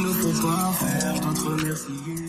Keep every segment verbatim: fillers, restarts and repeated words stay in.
ne peut pas faire que te remercier.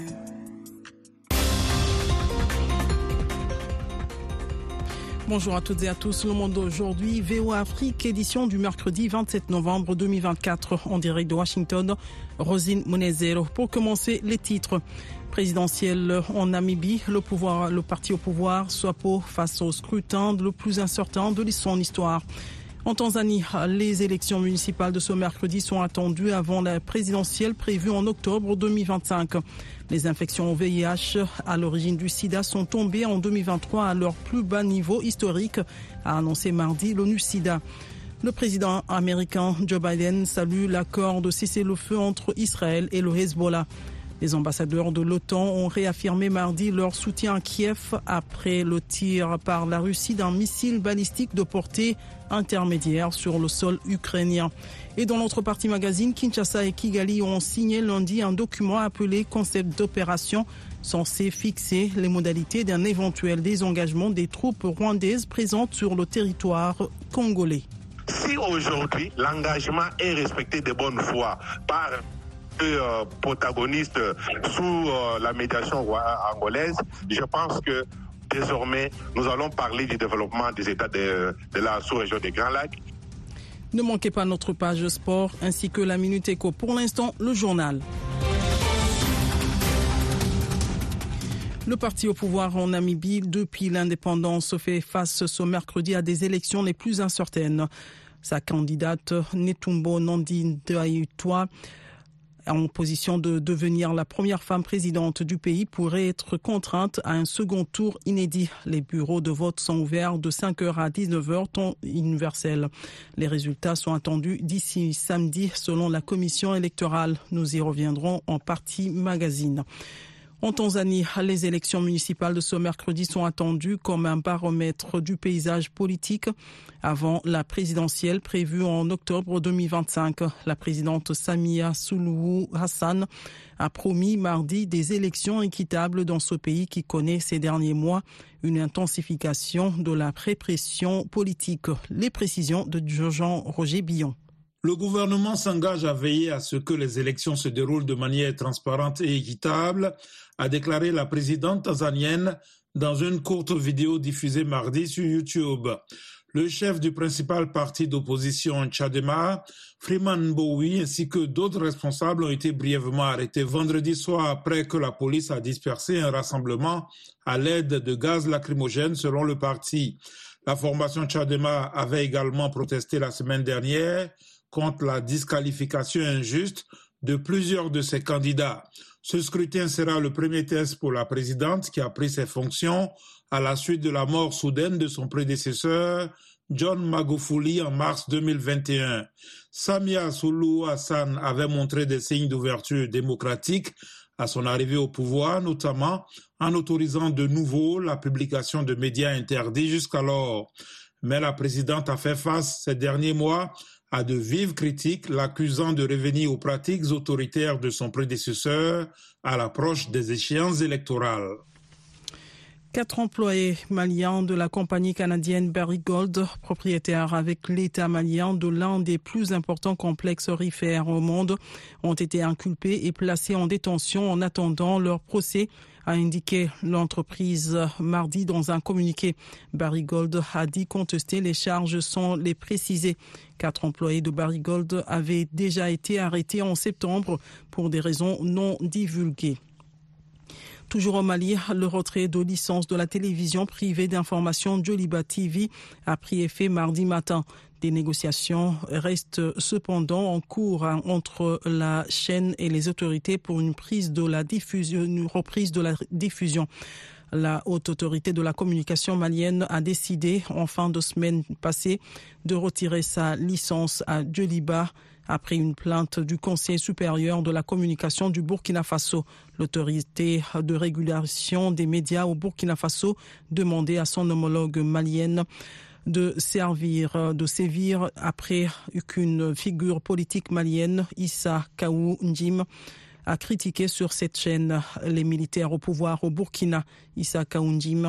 Bonjour à toutes et à tous, Le Monde aujourd'hui, V O A Afrique, édition du mercredi vingt-sept novembre deux mille vingt-quatre, en direct de Washington, Rosine Munezero. Pour commencer, les titres. Présidentielle en Namibie, le, pouvoir, le parti au pouvoir, SWAPO, face au scrutin le plus incertain de son histoire. En Tanzanie, les élections municipales de ce mercredi sont attendues avant la présidentielle prévue en octobre deux mille vingt-cinq. Les infections au V I H à l'origine du sida sont tombées en deux mille vingt-trois à leur plus bas niveau historique, a annoncé mardi l'ONU-SIDA. Le président américain Joe Biden salue l'accord de cessez-le-feu entre Israël et le Hezbollah. Les ambassadeurs de l'OTAN ont réaffirmé mardi leur soutien à Kiev après le tir par la Russie d'un missile balistique de portée intermédiaire sur le sol ukrainien. Et dans l'autre partie magazine, Kinshasa et Kigali ont signé lundi un document appelé Concept d'opération censé fixer les modalités d'un éventuel désengagement des troupes rwandaises présentes sur le territoire congolais. Si aujourd'hui l'engagement est respecté de bonne foi par Euh, protagonistes sous euh, la médiation angolaise, je pense que désormais nous allons parler du développement des États de, de la sous-région des Grands Lacs. Ne manquez pas notre page sport ainsi que la Minute Éco. Pour l'instant, le journal. Le parti au pouvoir en Namibie, depuis l'indépendance, fait face ce mercredi à des élections les plus incertaines. Sa candidate Netumbo Nandi-Ndaitwah, en position de devenir la première femme présidente du pays, pourrait être contrainte à un second tour inédit. Les bureaux de vote sont ouverts de cinq heures à dix-neuf heures, temps universel. Les résultats sont attendus d'ici samedi selon la commission électorale. Nous y reviendrons en partie magazine. En Tanzanie, les élections municipales de ce mercredi sont attendues comme un baromètre du paysage politique avant la présidentielle prévue en octobre deux mille vingt-cinq. La présidente Samia Suluhu Hassan a promis mardi des élections équitables dans ce pays qui connaît ces derniers mois une intensification de la répression politique. Les précisions de Jean-Roger Billon. Le gouvernement s'engage à veiller à ce que les élections se déroulent de manière transparente et équitable, a déclaré la présidente tanzanienne dans une courte vidéo diffusée mardi sur YouTube. Le chef du principal parti d'opposition Chadema, Freeman Mbowe, ainsi que d'autres responsables ont été brièvement arrêtés vendredi soir après que la police a dispersé un rassemblement à l'aide de gaz lacrymogène selon le parti. La formation Chadema avait également protesté la semaine dernière contre la disqualification injuste de plusieurs de ses candidats. Ce scrutin sera le premier test pour la présidente qui a pris ses fonctions à la suite de la mort soudaine de son prédécesseur, John Magufuli, en mars deux mille vingt et un. Samia Suluhu Hassan avait montré des signes d'ouverture démocratique à son arrivée au pouvoir, notamment en autorisant de nouveau la publication de médias interdits jusqu'alors. Mais la présidente a fait face ces derniers mois à de vives critiques, l'accusant de revenir aux pratiques autoritaires de son prédécesseur à l'approche des échéances électorales. Quatre employés maliens de la compagnie canadienne Barrick Gold, propriétaire avec l'État malien de l'un des plus importants complexes aurifères au monde, ont été inculpés et placés en détention en attendant leur procès, a indiqué l'entreprise mardi dans un communiqué. Barrick Gold a dit contester les charges sans les préciser. Quatre employés de Barrick Gold avaient déjà été arrêtés en septembre pour des raisons non divulguées. Toujours au Mali, le retrait de licence de la télévision privée d'information Joliba T V a pris effet mardi matin. Des négociations restent cependant en cours entre la chaîne et les autorités pour une prise de la diffusion, une reprise de la diffusion. La haute autorité de la communication malienne a décidé en fin de semaine passée de retirer sa licence à Joliba après une plainte du Conseil supérieur de la communication du Burkina Faso. L'autorité de régulation des médias au Burkina Faso demandait à son homologue malienne de servir, de sévir après qu'une figure politique malienne, Issa Kaou Njim, a critiqué sur cette chaîne les militaires au pouvoir au Burkina. Issa Kaou Njim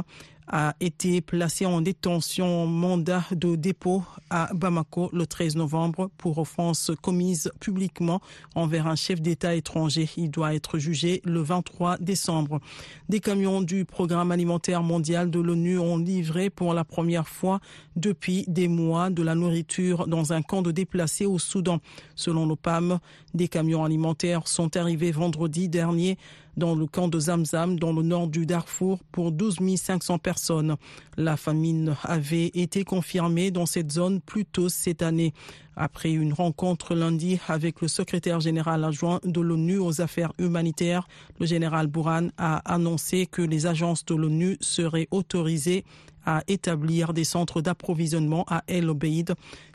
a été placé en détention mandat de dépôt à Bamako le treize novembre pour offense commise publiquement envers un chef d'État étranger. Il doit être jugé le vingt-trois décembre. Des camions du Programme alimentaire mondial de l'ONU ont livré pour la première fois depuis des mois de la nourriture dans un camp de déplacés au Soudan. Selon l'O P A M, des camions alimentaires sont arrivés vendredi dernier dans le camp de Zamzam, dans le nord du Darfour, pour douze mille cinq cents personnes. La famine avait été confirmée dans cette zone plus tôt cette année. Après une rencontre lundi avec le secrétaire général adjoint de l'ONU aux affaires humanitaires, le général Bourhan a annoncé que les agences de l'ONU seraient autorisées à établir des centres d'approvisionnement à El Obeid,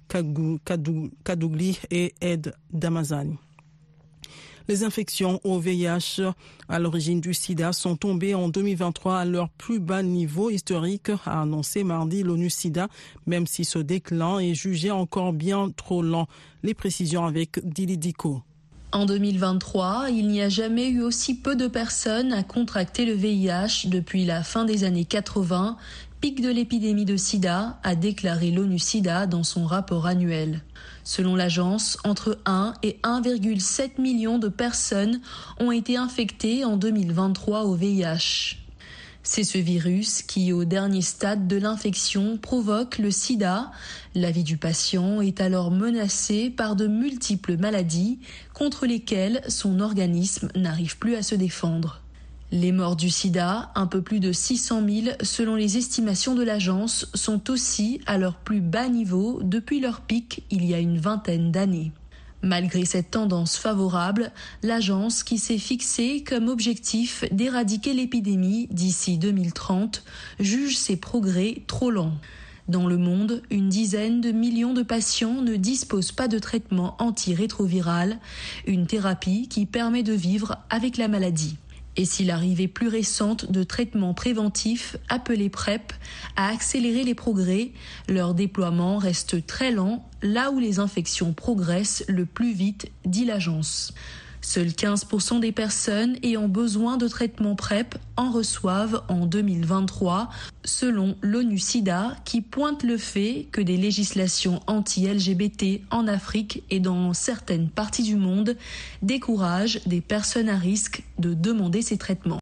Kadougli et Ed Damazani. Les infections au V I H à l'origine du sida sont tombées en deux mille vingt-trois à leur plus bas niveau historique, a annoncé mardi l'ONU-Sida, même si ce déclin est jugé encore bien trop lent. Les précisions avec Dili Diko. En deux mille vingt-trois, il n'y a jamais eu aussi peu de personnes à contracter le V I H depuis la fin des années quatre-vingts, pic de l'épidémie de sida, a déclaré l'ONU-Sida dans son rapport annuel. Selon l'agence, entre un et un virgule sept million de personnes ont été infectées en deux mille vingt-trois au V I H. C'est ce virus qui, au dernier stade de l'infection, provoque le sida. La vie du patient est alors menacée par de multiples maladies contre lesquelles son organisme n'arrive plus à se défendre. Les morts du sida, un peu plus de six cent mille selon les estimations de l'agence, sont aussi à leur plus bas niveau depuis leur pic il y a une vingtaine d'années. Malgré cette tendance favorable, l'agence, qui s'est fixée comme objectif d'éradiquer l'épidémie d'ici deux mille trente, juge ses progrès trop lents. Dans le monde, une dizaine de millions de patients ne disposent pas de traitement antirétroviral, une thérapie qui permet de vivre avec la maladie. Et si l'arrivée plus récente de traitements préventifs, appelés PrEP, a accéléré les progrès, leur déploiement reste très lent, là où les infections progressent le plus vite, dit l'agence. Seuls quinze pour cent des personnes ayant besoin de traitements PrEP en reçoivent en deux mille vingt-trois, selon l'ONU-Sida, qui pointe le fait que des législations anti-L G B T en Afrique et dans certaines parties du monde découragent des personnes à risque de demander ces traitements.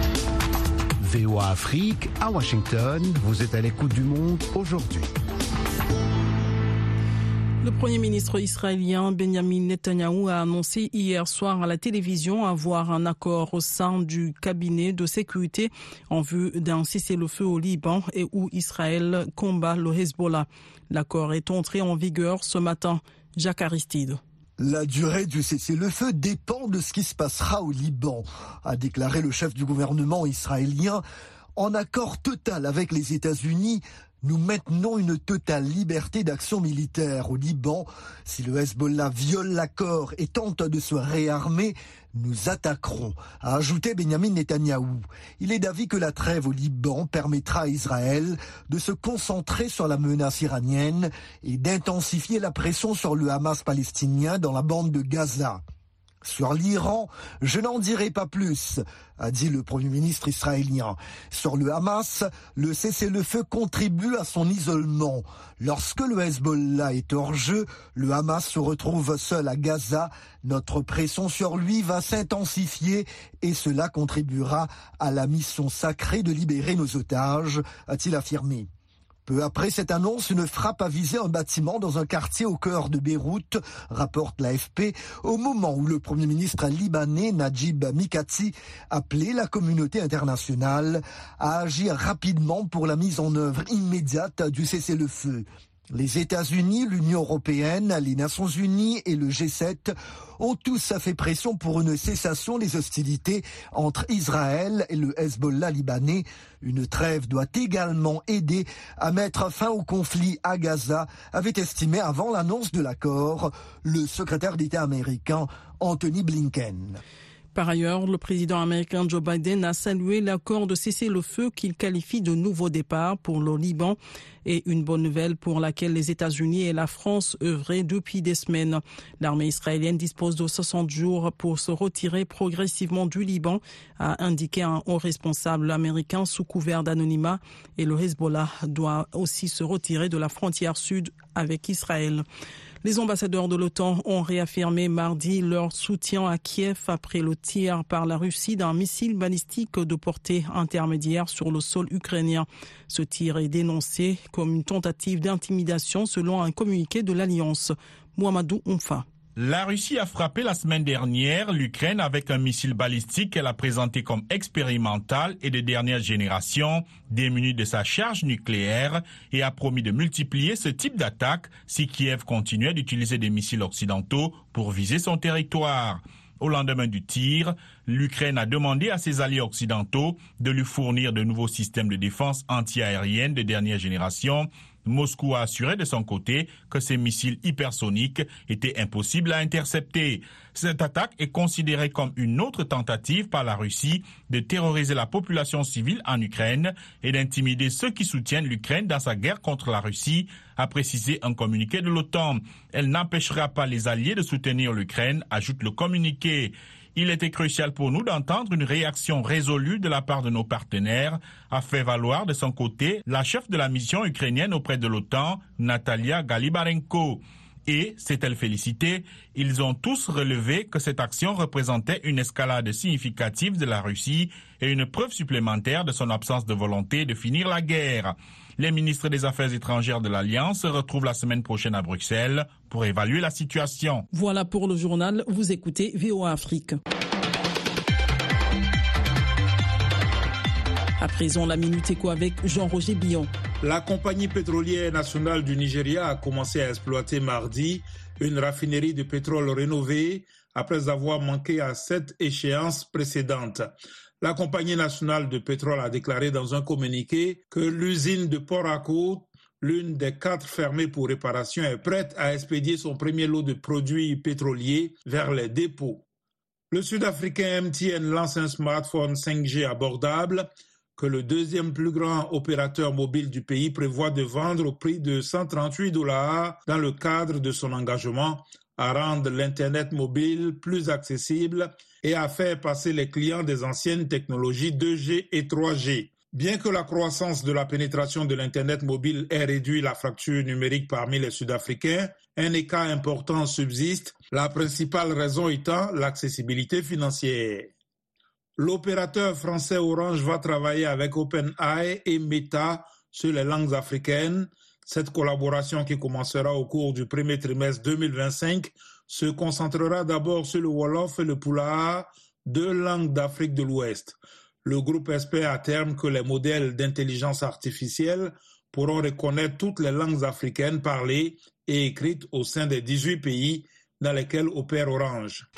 V O A Afrique, à Washington, vous êtes à l'écoute du monde aujourd'hui. Le Premier ministre israélien Benjamin Netanyahou a annoncé hier soir à la télévision avoir un accord au sein du cabinet de sécurité en vue d'un cessez-le-feu au Liban et où Israël combat le Hezbollah. L'accord est entré en vigueur ce matin. Jacques Aristide. La durée du cessez-le-feu dépend de ce qui se passera au Liban, a déclaré le chef du gouvernement israélien. En accord total avec les États-Unis, nous maintenons une totale liberté d'action militaire au Liban. Si le Hezbollah viole l'accord et tente de se réarmer, nous attaquerons, a ajouté Benjamin Netanyahou. Il est d'avis que la trêve au Liban permettra à Israël de se concentrer sur la menace iranienne et d'intensifier la pression sur le Hamas palestinien dans la bande de Gaza. Sur l'Iran, je n'en dirai pas plus, a dit le Premier ministre israélien. Sur le Hamas, le cessez-le-feu contribue à son isolement. Lorsque le Hezbollah est hors jeu, le Hamas se retrouve seul à Gaza. Notre pression sur lui va s'intensifier et cela contribuera à la mission sacrée de libérer nos otages, a-t-il affirmé. Peu après cette annonce, une frappe a visé un bâtiment dans un quartier au cœur de Beyrouth, rapporte l'A F P, au moment où le Premier ministre libanais Najib Mikati appelait la communauté internationale à agir rapidement pour la mise en œuvre immédiate du cessez-le-feu. Les États-Unis, l'Union européenne, les Nations unies et le G sept ont tous fait pression pour une cessation des hostilités entre Israël et le Hezbollah libanais. Une trêve doit également aider à mettre fin au conflit à Gaza, avait estimé avant l'annonce de l'accord le secrétaire d'État américain Anthony Blinken. Par ailleurs, le président américain Joe Biden a salué l'accord de cessez-le-feu qu'il qualifie de nouveau départ pour le Liban et une bonne nouvelle pour laquelle les États-Unis et la France œuvraient depuis des semaines. L'armée israélienne dispose de soixante jours pour se retirer progressivement du Liban, a indiqué un haut responsable américain sous couvert d'anonymat, et le Hezbollah doit aussi se retirer de la frontière sud avec Israël. Les ambassadeurs de l'OTAN ont réaffirmé mardi leur soutien à Kiev après le tir par la Russie d'un missile balistique de portée intermédiaire sur le sol ukrainien. Ce tir est dénoncé comme une tentative d'intimidation selon un communiqué de l'Alliance. Mouamadou Oumfa. La Russie a frappé la semaine dernière l'Ukraine avec un missile balistique qu'elle a présenté comme expérimental et de dernière génération, démuni de sa charge nucléaire, et a promis de multiplier ce type d'attaque si Kiev continuait d'utiliser des missiles occidentaux pour viser son territoire. Au lendemain du tir, l'Ukraine a demandé à ses alliés occidentaux de lui fournir de nouveaux systèmes de défense anti-aérienne de dernière génération. Moscou a assuré de son côté que ces missiles hypersoniques étaient impossibles à intercepter. Cette attaque est considérée comme une autre tentative par la Russie de terroriser la population civile en Ukraine et d'intimider ceux qui soutiennent l'Ukraine dans sa guerre contre la Russie, a précisé un communiqué de l'OTAN. Elle n'empêchera pas les alliés de soutenir l'Ukraine, ajoute le communiqué. Il était crucial pour nous d'entendre une réaction résolue de la part de nos partenaires, a fait valoir de son côté la chef de la mission ukrainienne auprès de l'OTAN, Natalia Galibarenko. Et, s'est-elle félicitée, ils ont tous relevé que cette action représentait une escalade significative de la Russie et une preuve supplémentaire de son absence de volonté de finir la guerre. Les ministres des Affaires étrangères de l'Alliance se retrouvent la semaine prochaine à Bruxelles pour évaluer la situation. Voilà pour le journal. Vous écoutez V O A Afrique. À présent, la Minute Éco avec Jean-Roger Billon. La compagnie pétrolière nationale du Nigeria a commencé à exploiter mardi une raffinerie de pétrole rénovée après avoir manqué à sept échéances précédentes. La compagnie nationale de pétrole a déclaré dans un communiqué que l'usine de Port Harcourt, l'une des quatre fermées pour réparation, est prête à expédier son premier lot de produits pétroliers vers les dépôts. Le Sud-Africain M T N lance un smartphone cinq G abordable que le deuxième plus grand opérateur mobile du pays prévoit de vendre au prix de cent trente-huit dollars dans le cadre de son engagement à rendre l'Internet mobile plus accessible et à faire passer les clients des anciennes technologies deux G et trois G. Bien que la croissance de la pénétration de l'Internet mobile ait réduit la fracture numérique parmi les Sud-Africains, un écart important subsiste, la principale raison étant l'accessibilité financière. L'opérateur français Orange va travailler avec OpenAI et Meta sur les langues africaines. Cette collaboration, qui commencera au cours du premier trimestre deux mille vingt-cinq, se concentrera d'abord sur le Wolof et le Pulaar, deux langues d'Afrique de l'Ouest. Le groupe espère à terme que les modèles d'intelligence artificielle pourront reconnaître toutes les langues africaines parlées et écrites au sein des dix-huit pays dans lesquels opère Orange.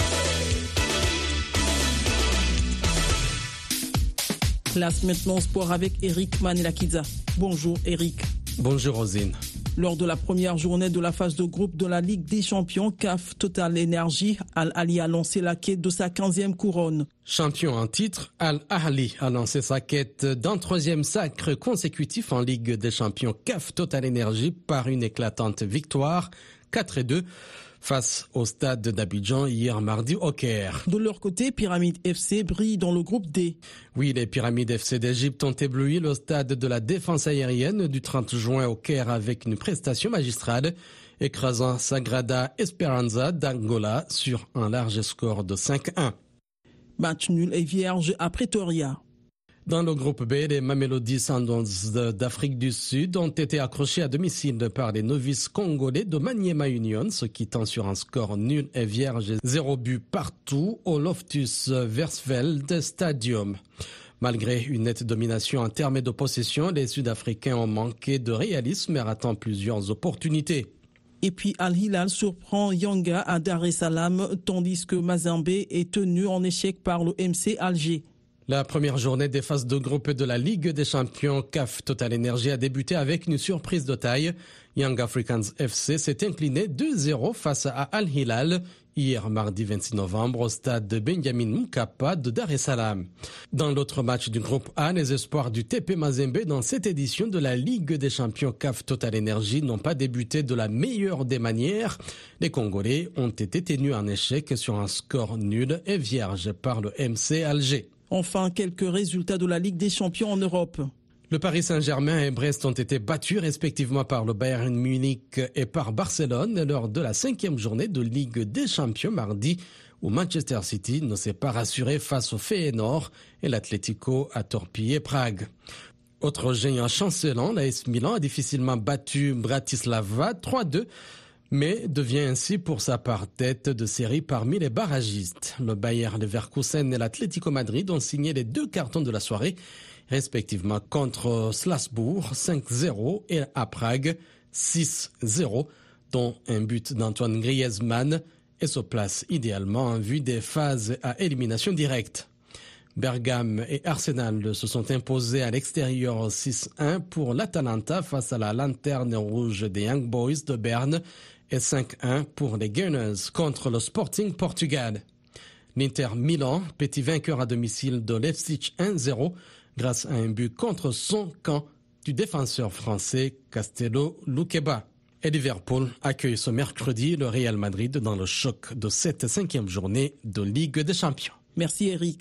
Place maintenant sport avec Eric Manilakiza. Bonjour Eric. Bonjour Rosine. Lors de la première journée de la phase de groupe de la Ligue des Champions C A F Total Energy, Al Ahly a lancé la quête de sa quinzième couronne. Champion en titre, Al Ahly a lancé sa quête d'un troisième sacre consécutif en Ligue des Champions C A F Total Energy par une éclatante victoire quatre à deux face au stade d'Abidjan hier mardi au Caire. De leur côté, Pyramide F C brille dans le groupe D. Oui, les Pyramides F C d'Égypte ont ébloui le stade de la défense aérienne du trente juin au Caire avec une prestation magistrale, écrasant Sagrada Esperanza d'Angola sur un large score de cinq à un. Match nul et vierge à Pretoria. Dans le groupe B, les Mamelody Sundowns d'Afrique du Sud ont été accrochés à domicile par les novices congolais de Maniema Union, se quittant sur un score nul et vierge, zéro but partout au Loftus Versfeld Stadium. Malgré une nette domination en termes de possession, les Sud-Africains ont manqué de réalisme et ratant plusieurs opportunités. Et puis Al Hilal surprend Yanga à Dar es Salaam, tandis que Mazembe est tenu en échec par le M C Alger. La première journée des phases de groupe de la Ligue des Champions C A F Total Energy a débuté avec une surprise de taille. Young Africans F C s'est incliné deux zéro face à Al Hilal hier mardi vingt-six novembre au stade de Benjamin Mkapa de Dar es Salaam. Dans l'autre match du groupe A, les espoirs du T P Mazembe dans cette édition de la Ligue des champions C A F Total Energy n'ont pas débuté de la meilleure des manières. Les Congolais ont été tenus en échec sur un score nul et vierge par le M C Alger. Enfin, quelques résultats de la Ligue des champions en Europe. Le Paris Saint-Germain et Brest ont été battus respectivement par le Bayern Munich et par Barcelone lors de la cinquième journée de Ligue des champions mardi, où Manchester City ne s'est pas rassuré face au Feyenoord et l'Atlético a torpillé Prague. Autre géant chancelant, l'A S Milan a difficilement battu Bratislava trois deux, mais devient ainsi pour sa part tête de série parmi les barragistes. Le Bayer Leverkusen et l'Atlético Madrid ont signé les deux cartons de la soirée, respectivement contre Strasbourg cinq zéro et à Prague six zéro, dont un but d'Antoine Griezmann, et se place idéalement en vue des phases à élimination directe. Bergame et Arsenal se sont imposés à l'extérieur six un pour l'Atalanta face à la lanterne rouge des Young Boys de Berne et cinq un pour les Gunners contre le Sporting Portugal. L'Inter Milan, petit vainqueur à domicile de Leipzig un zéro, grâce à un but contre son camp du défenseur français Castello Luqueba. Et Liverpool accueille ce mercredi le Real Madrid dans le choc de cette cinquième journée de Ligue des Champions. Merci Eric.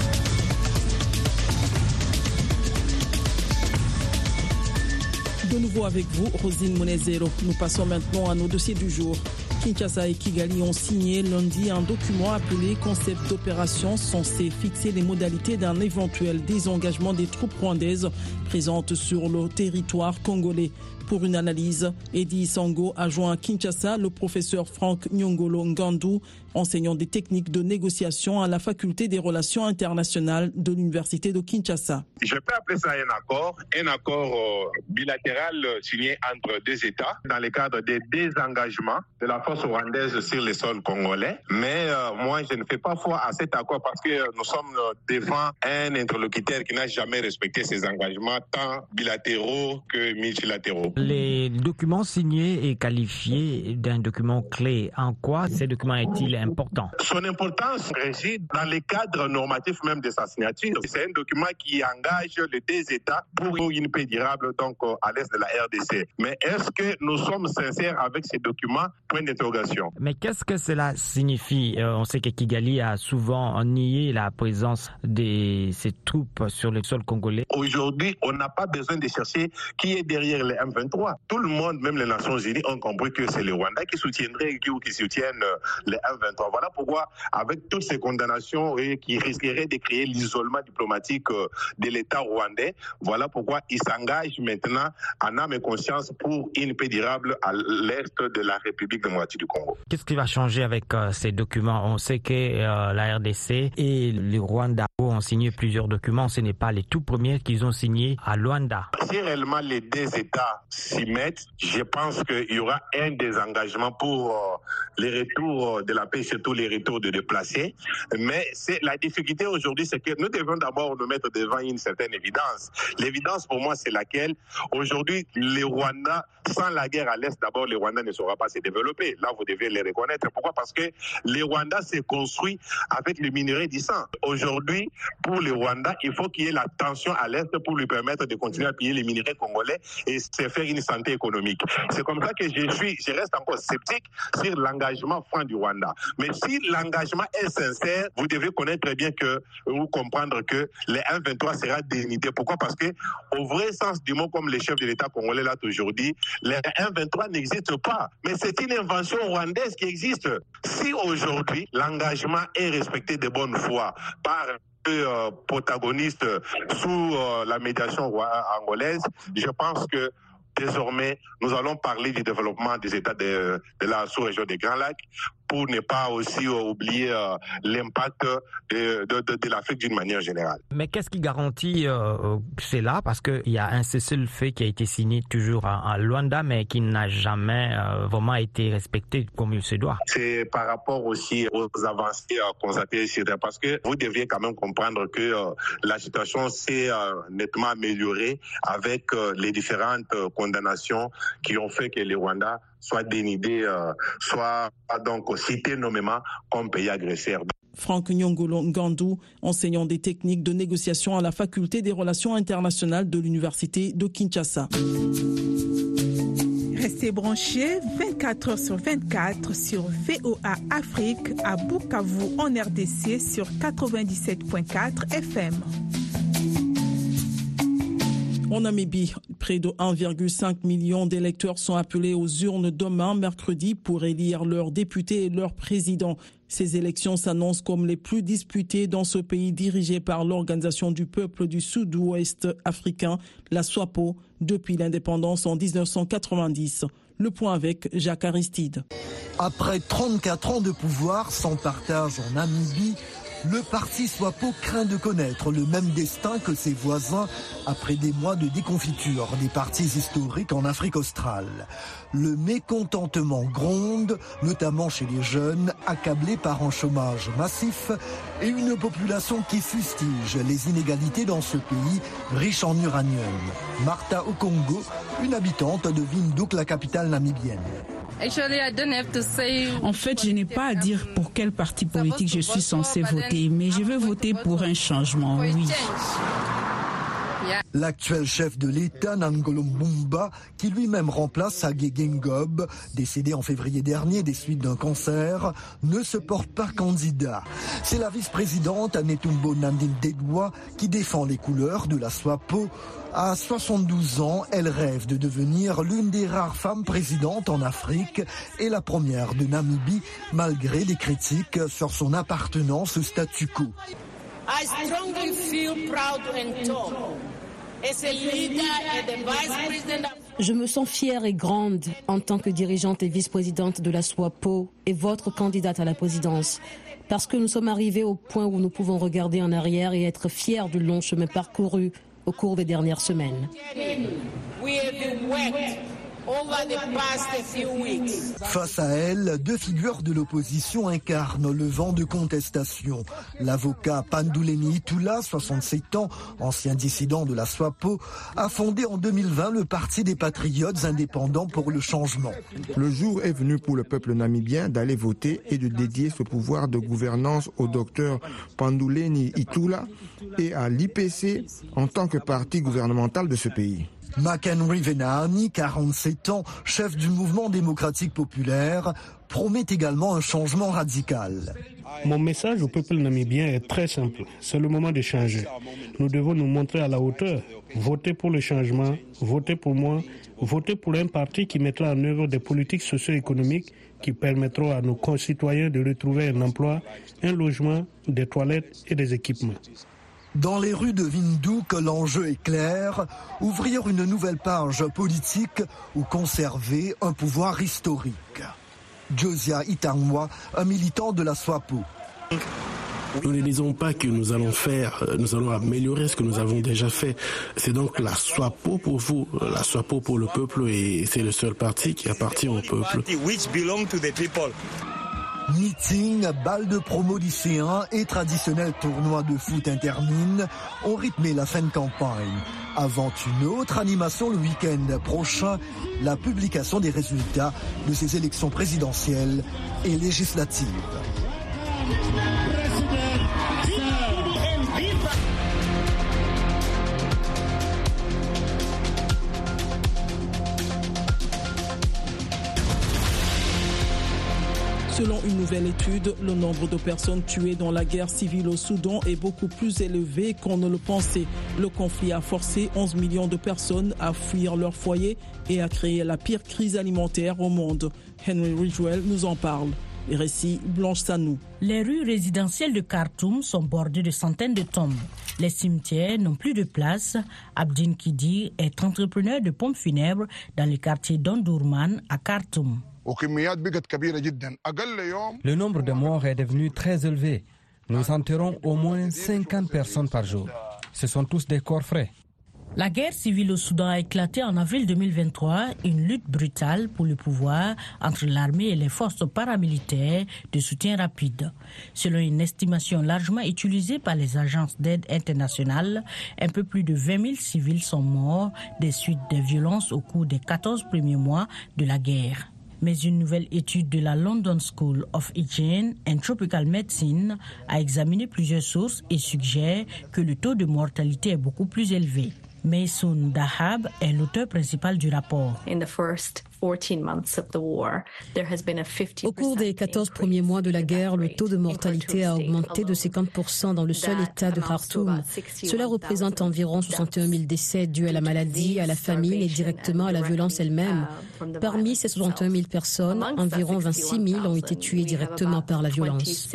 De nouveau avec vous, Rosine Monezero. Nous passons maintenant à nos dossiers du jour. Kinshasa et Kigali ont signé lundi un document appelé Concept d'opération censé fixer les modalités d'un éventuel désengagement des troupes rwandaises présentes sur le territoire congolais. Pour une analyse, Eddie Sango a joint à Kinshasa le professeur Franck Nyongolo Ngandou, enseignant des techniques de négociation à la faculté des relations internationales de l'université de Kinshasa. Je peux appeler ça un accord, un accord euh, bilatéral signé entre deux États dans le cadre des désengagements de la force rwandaise sur les sols congolais. Mais euh, moi, je ne fais pas foi à cet accord parce que nous sommes devant un interlocuteur qui n'a jamais respecté ses engagements, tant bilatéraux que multilatéraux. Les documents signés et qualifiés d'un document clé. En quoi ces documents est-il important? Son importance réside dans les cadres normatifs même de sa signature. C'est un document qui engage les deux États pour une paix durable donc à l'est de la R D C. Mais est-ce que nous sommes sincères avec ces documents? Point d'interrogation. Mais qu'est-ce que cela signifie? euh, On sait que Kigali a souvent nié la présence de ces troupes sur le sol congolais. Aujourd'hui, on n'a pas besoin de chercher qui est derrière les M vingt-trois. Tout le monde, même les Nations Unies, ont compris que c'est le Rwanda qui soutiendrait ou qui soutiennent les M vingt-trois. Voilà pourquoi, avec toutes ces condamnations et qui risqueraient de créer l'isolement diplomatique de l'État rwandais, voilà pourquoi il s'engage maintenant en âme et conscience pour une paix durable à l'est de la République démocratique du Congo. Qu'est-ce qui va changer avec euh, ces documents? On sait que euh, la R D C et le Rwanda ont signé plusieurs documents. Ce n'est pas les tout premiers qu'ils ont signés à Luanda. Si réellement les deux États s'y mettent, je pense qu'il y aura un désengagement pour euh, les retours de la paix, surtout les retours de déplacés. Mais c'est, la difficulté aujourd'hui, c'est que nous devons d'abord nous mettre devant une certaine évidence. L'évidence pour moi, c'est laquelle aujourd'hui, les Rwandais, sans la guerre à l'Est, d'abord, les Rwandais ne sauront pas se développer. Là, vous devez les reconnaître. Pourquoi? Parce que les Rwandais s'est construit avec le minerai du sang. Aujourd'hui, pour les Rwandais, il faut qu'il y ait la tension à l'Est pour lui permettre de continuer à piller les minerais congolais et se faire une santé économique. C'est comme ça que je suis, je reste encore sceptique sur l'engagement franc du Rwanda. Mais si l'engagement est sincère, vous devez connaître très bien que, ou comprendre que les M vingt-trois sera dénudé. Pourquoi? Parce que, au vrai sens du mot, comme le chef de l'État congolais l'a toujours dit, les M vingt-trois n'existent pas. Mais c'est une invention rwandaise qui existe. Si aujourd'hui, l'engagement est respecté de bonne foi par Euh, protagonistes sous euh, la médiation angolaise, je pense que désormais, nous allons parler du développement des États de, de la sous-région des Grands Lacs pour ne pas aussi euh, oublier euh, l'impact de, de, de, de l'Afrique d'une manière générale. Mais qu'est-ce qui garantit euh, cela? Parce qu'il y a un cessez-le-feu qui a été signé toujours à, à Luanda, mais qui n'a jamais euh, vraiment été respecté comme il se doit. C'est par rapport aussi aux avancées euh, constatées ici, parce que vous deviez quand même comprendre que euh, la situation s'est euh, nettement améliorée avec euh, les différentes euh, condamnations qui ont fait que les Rwandais soit dénudé, euh, soit donc cité nommément comme pays agresseur. Franck Nyongolo Ngandou, enseignant des techniques de négociation à la faculté des relations internationales de l'université de Kinshasa. Restez branchés vingt-quatre heures sur vingt-quatre sur V O A Afrique à Bukavu en R D C sur quatre-vingt-dix-sept virgule quatre F M. En Namibie, près de un virgule cinq million d'électeurs sont appelés aux urnes demain, mercredi, pour élire leurs députés et leurs présidents. Ces élections s'annoncent comme les plus disputées dans ce pays dirigé par l'Organisation du peuple du Sud-Ouest africain, la SWAPO, depuis l'indépendance en dix-neuf cent quatre-vingt-dix. Le point avec Jacques Aristide. Après trente-quatre ans de pouvoir sans partage en Namibie, le parti SWAPO craint de connaître le même destin que ses voisins après des mois de déconfiture des partis historiques en Afrique australe. Le mécontentement gronde, notamment chez les jeunes, accablés par un chômage massif et une population qui fustige les inégalités dans ce pays riche en uranium. Martha Okongo, une habitante de Windhoek, la capitale namibienne. En fait, je n'ai pas à dire pour quel parti politique je suis censé voter, mais je veux voter pour un changement, oui. L'actuel chef de l'État, Nangolo Mbumba, qui lui-même remplace Hage Geingob, décédé en février dernier des suites d'un cancer, ne se porte pas candidat. C'est la vice-présidente Netumbo Nandi-Ndaitwah qui défend les couleurs de la SWAPO. À soixante-douze ans, elle rêve de devenir l'une des rares femmes présidentes en Afrique et la première de Namibie, malgré des critiques sur son appartenance au statu quo. I strongly feel proud and tall. As a leader and the vice president of... Je me sens fière et grande en tant que dirigeante et vice-présidente de la SWAPO et votre candidate à la présidence. Parce que nous sommes arrivés au point où nous pouvons regarder en arrière et être fiers du long chemin parcouru au cours des dernières semaines. We have worked over the past few weeks. Face à elle, deux figures de l'opposition incarnent le vent de contestation. L'avocat Panduleni Itula, soixante-sept ans, ancien dissident de la SWAPO, a fondé en deux mille vingt le Parti des Patriotes indépendants pour le changement. Le jour est venu pour le peuple namibien d'aller voter et de dédier ce pouvoir de gouvernance au docteur Panduleni Itula et à l'I P C en tant que parti gouvernemental de ce pays. McHenry Venani, quarante-sept ans, chef du mouvement démocratique populaire, promet également un changement radical. Mon message au peuple namibien est très simple. C'est le moment de changer. Nous devons nous montrer à la hauteur. Voter pour le changement, voter pour moi, voter pour un parti qui mettra en œuvre des politiques socio-économiques qui permettront à nos concitoyens de retrouver un emploi, un logement, des toilettes et des équipements. Dans les rues de Windhoek, l'enjeu est clair, ouvrir une nouvelle page politique ou conserver un pouvoir historique. Josia Itangwa, un militant de la SWAPO. Nous ne disons pas que nous allons faire, nous allons améliorer ce que nous avons déjà fait. C'est donc la SWAPO pour vous, la SWAPO pour le peuple, et c'est le seul parti qui appartient au peuple. Meeting, balles de promo lycéens et traditionnel tournoi de foot intermine ont rythmé la fin de campagne. Avant une autre animation le week-end prochain, la publication des résultats de ces élections présidentielles et législatives. Selon une nouvelle étude, le nombre de personnes tuées dans la guerre civile au Soudan est beaucoup plus élevé qu'on ne le pensait. Le conflit a forcé onze millions de personnes à fuir leur foyer et a créé la pire crise alimentaire au monde. Henry Ridgwell nous en parle. Les récits Blanche Sanou. Les rues résidentielles de Khartoum sont bordées de centaines de tombes. Les cimetières n'ont plus de place. Abdin Kidi est entrepreneur de pompes funèbres dans le quartier d'Ondurman à Khartoum. Le nombre de morts est devenu très élevé. Nous enterrons au moins cinquante personnes par jour. Ce sont tous des corps frais. La guerre civile au Soudan a éclaté en avril deux mille vingt-trois, une lutte brutale pour le pouvoir entre l'armée et les forces paramilitaires de soutien rapide. Selon une estimation largement utilisée par les agences d'aide internationales, un peu plus de vingt mille civils sont morts des suites des violences au cours des quatorze premiers mois de la guerre. Mais une nouvelle étude de la London School of Hygiene and Tropical Medicine a examiné plusieurs sources et suggère que le taux de mortalité est beaucoup plus élevé. Maysoon Dahab est l'auteur principal du rapport. Au cours des quatorze premiers mois de la guerre, le taux de mortalité a augmenté de cinquante pour cent dans le seul État de Khartoum. Cela représente environ soixante et un mille décès dus à la maladie, à la famine et directement à la violence elle-même. Parmi ces soixante et un mille personnes, environ vingt-six mille ont été tuées directement par la violence.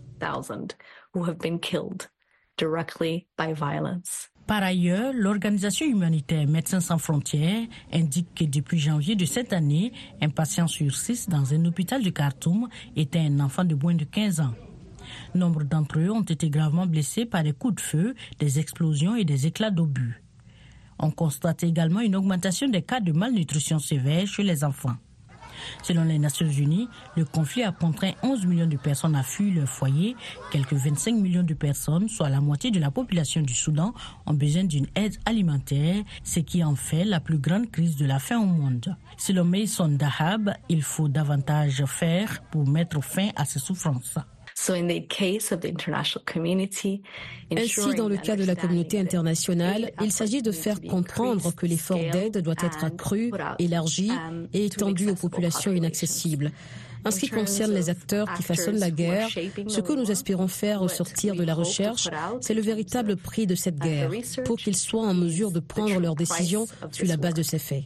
Par ailleurs, l'organisation humanitaire Médecins sans frontières indique que depuis janvier de cette année, un patient sur six dans un hôpital de Khartoum était un enfant de moins de quinze ans. Nombre d'entre eux ont été gravement blessés par des coups de feu, des explosions et des éclats d'obus. On constate également une augmentation des cas de malnutrition sévère chez les enfants. Selon les Nations Unies, le conflit a contraint onze millions de personnes à fuir leur foyer. Quelques vingt-cinq millions de personnes, soit la moitié de la population du Soudan, ont besoin d'une aide alimentaire, ce qui en fait la plus grande crise de la faim au monde. Selon Maysoon Dahab, il faut davantage faire pour mettre fin à ces souffrances. Ainsi, dans le cas de la communauté internationale, il s'agit de faire comprendre que l'effort d'aide doit être accru, élargi et étendu aux populations inaccessibles. En ce qui concerne les acteurs qui façonnent la guerre, ce que nous espérons faire ressortir de la recherche, c'est le véritable prix de cette guerre, pour qu'ils soient en mesure de prendre leurs décisions sur la base de ces faits.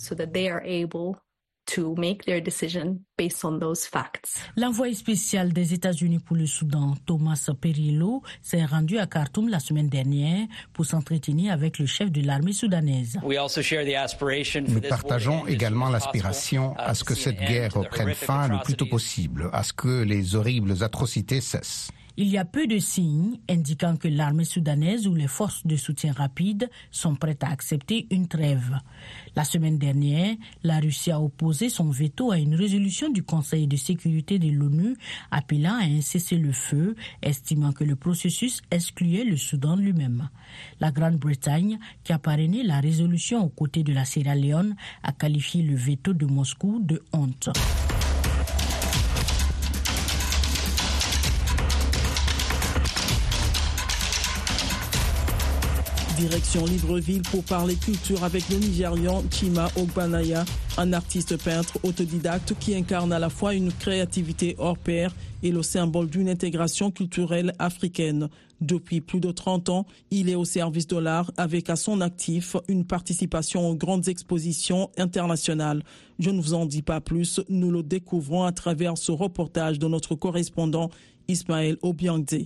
To make their decision based on those facts. L'envoyé spécial des États-Unis pour le Soudan, Thomas Perillo, s'est rendu à Khartoum la semaine dernière pour s'entretenir avec le chef de l'armée soudanaise. Nous partageons également l'aspiration à ce que cette guerre prenne fin le plus tôt possible, à ce que les horribles atrocités cessent. Il y a peu de signes indiquant que l'armée soudanaise ou les forces de soutien rapide sont prêtes à accepter une trêve. La semaine dernière, la Russie a opposé son veto à une résolution du Conseil de sécurité de l'ONU appelant à un cessez-le-feu, estimant que le processus excluait le Soudan lui-même. La Grande-Bretagne, qui a parrainé la résolution aux côtés de la Sierra Leone, a qualifié le veto de Moscou de honte. Direction Libreville pour parler culture avec le Nigérian Chima Ogbanaya, un artiste peintre autodidacte qui incarne à la fois une créativité hors pair et le symbole d'une intégration culturelle africaine. Depuis plus de trente ans, il est au service de l'art avec à son actif une participation aux grandes expositions internationales. Je ne vous en dis pas plus, nous le découvrons à travers ce reportage de notre correspondant Ismaël Obiangde.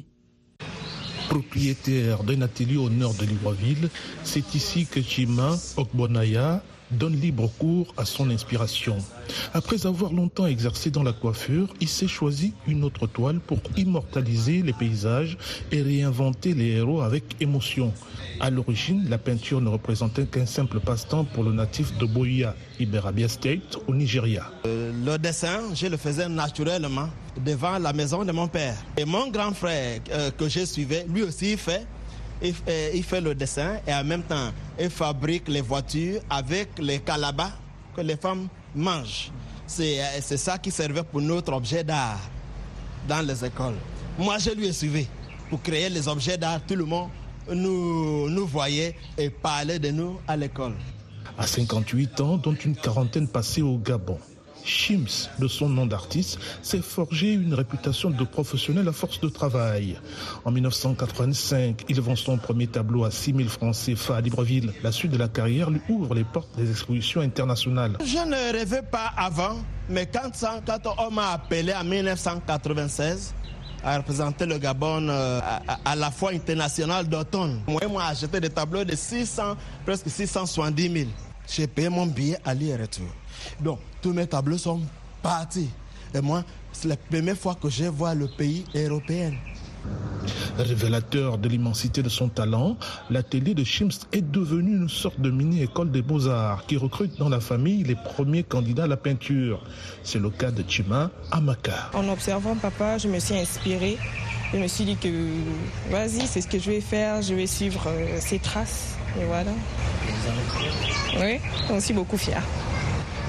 Propriétaire d'un atelier au nord de Libreville, c'est ici que Chima Ogbanaya donne libre cours à son inspiration. Après avoir longtemps exercé dans la coiffure, il s'est choisi une autre toile pour immortaliser les paysages et réinventer les héros avec émotion. À l'origine, la peinture ne représentait qu'un simple passe-temps pour le natif de Boya, Iberabia State, au Nigeria. Euh, le dessin, je le faisais naturellement devant la maison de mon père. Et mon grand frère euh, que je suivais, lui aussi il fait. Il, euh, il fait le dessin et en même temps, il fabrique les voitures avec les calabas que les femmes mangent. C'est, euh, c'est ça qui servait pour notre objet d'art dans les écoles. Moi, je lui ai suivi pour créer les objets d'art. Tout le monde nous, nous voyait et parlait de nous à l'école. À cinquante-huit ans, dont une quarantaine passée au Gabon, Chims, de son nom d'artiste, s'est forgé une réputation de professionnel à force de travail. En mille neuf cent quatre-vingt-cinq, il vend son premier tableau à six mille francs C F A à Libreville. La suite de la carrière lui ouvre les portes des expositions internationales. Je ne rêvais pas avant, mais quand, quand on m'a appelé en mille neuf cent quatre-vingt-seize à représenter le Gabon euh, à, à la foire internationale d'automne, moi, moi j'ai acheté des tableaux de six cents, presque six cent soixante-dix mille. J'ai payé mon billet aller et retour. Donc, tous mes tableaux sont partis. Et moi, c'est la première fois que je vois le pays européen. Révélateur de l'immensité de son talent, l'atelier de Chims est devenu une sorte de mini-école des beaux-arts qui recrute dans la famille les premiers candidats à la peinture. C'est le cas de Chima Amaka. En observant papa, je me suis inspirée. Je me suis dit que vas-y, c'est ce que je vais faire, je vais suivre euh, ses traces. Et voilà. Oui, je suis beaucoup fière.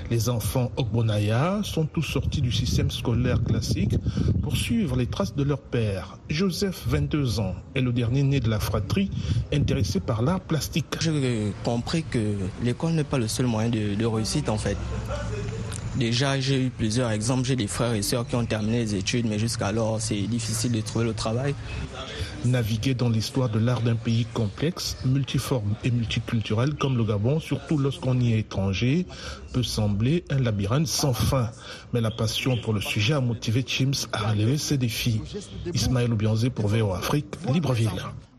Les enfants Ogbonaya sont tous sortis du système scolaire classique pour suivre les traces de leur père. Joseph, vingt-deux ans, est le dernier né de la fratrie intéressé par l'art plastique. J'ai compris que l'école n'est pas le seul moyen de, de réussite en fait. Déjà, j'ai eu plusieurs exemples. J'ai des frères et sœurs qui ont terminé les études, mais jusqu'alors, c'est difficile de trouver le travail. Naviguer dans l'histoire de l'art d'un pays complexe, multiforme et multiculturel comme le Gabon, surtout lorsqu'on y est étranger, peut sembler un labyrinthe sans fin. Mais la passion pour le sujet a motivé Chims à relever ces défis. Ismaël Obianzé pour V O A Afrique, Libreville.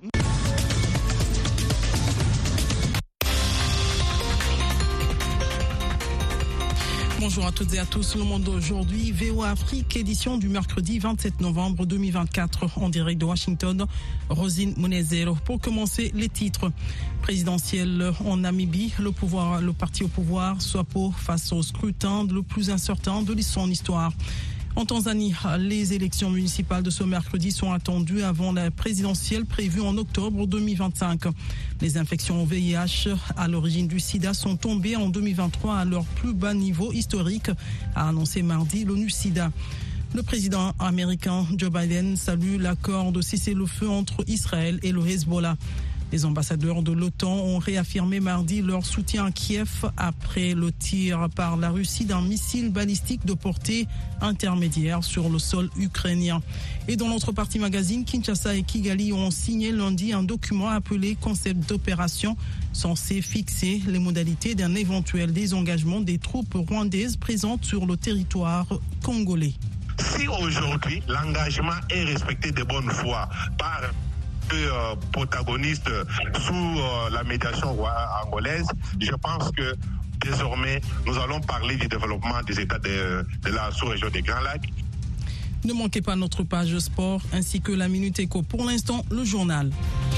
Bonjour à toutes et à tous, le monde d'aujourd'hui, V O A Afrique, édition du mercredi vingt-sept novembre deux mille vingt-quatre, en direct de Washington, Rosine Munezero. Pour commencer, les titres présidentiels en Namibie, le pouvoir, le parti au pouvoir, SWAPO, face au scrutin le plus incertain de son histoire. En Tanzanie, les élections municipales de ce mercredi sont attendues avant la présidentielle prévue en octobre deux mille vingt-cinq. Les infections au V I H à l'origine du sida sont tombées en deux mille vingt-trois à leur plus bas niveau historique, a annoncé mardi l'ONU-SIDA. Le président américain Joe Biden salue l'accord de cessez-le-feu entre Israël et le Hezbollah. Les ambassadeurs de l'OTAN ont réaffirmé mardi leur soutien à Kiev après le tir par la Russie d'un missile balistique de portée intermédiaire sur le sol ukrainien. Et dans l'autre partie magazine, Kinshasa et Kigali ont signé lundi un document appelé Concept d'opération censé fixer les modalités d'un éventuel désengagement des troupes rwandaises présentes sur le territoire congolais. Si aujourd'hui l'engagement est respecté de bonne foi par Euh, protagonistes sous euh, la médiation angolaise, je pense que désormais nous allons parler du développement des États de, de la sous-région des Grands Lacs. Ne manquez pas notre page sport ainsi que la Minute Éco. Pour l'instant, le journal.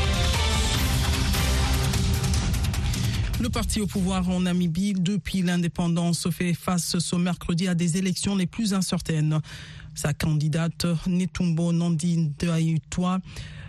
Le parti au pouvoir en Namibie, depuis l'indépendance, fait face ce mercredi à des élections les plus incertaines. Sa candidate, Netumbo Nandi-Ndaitwah,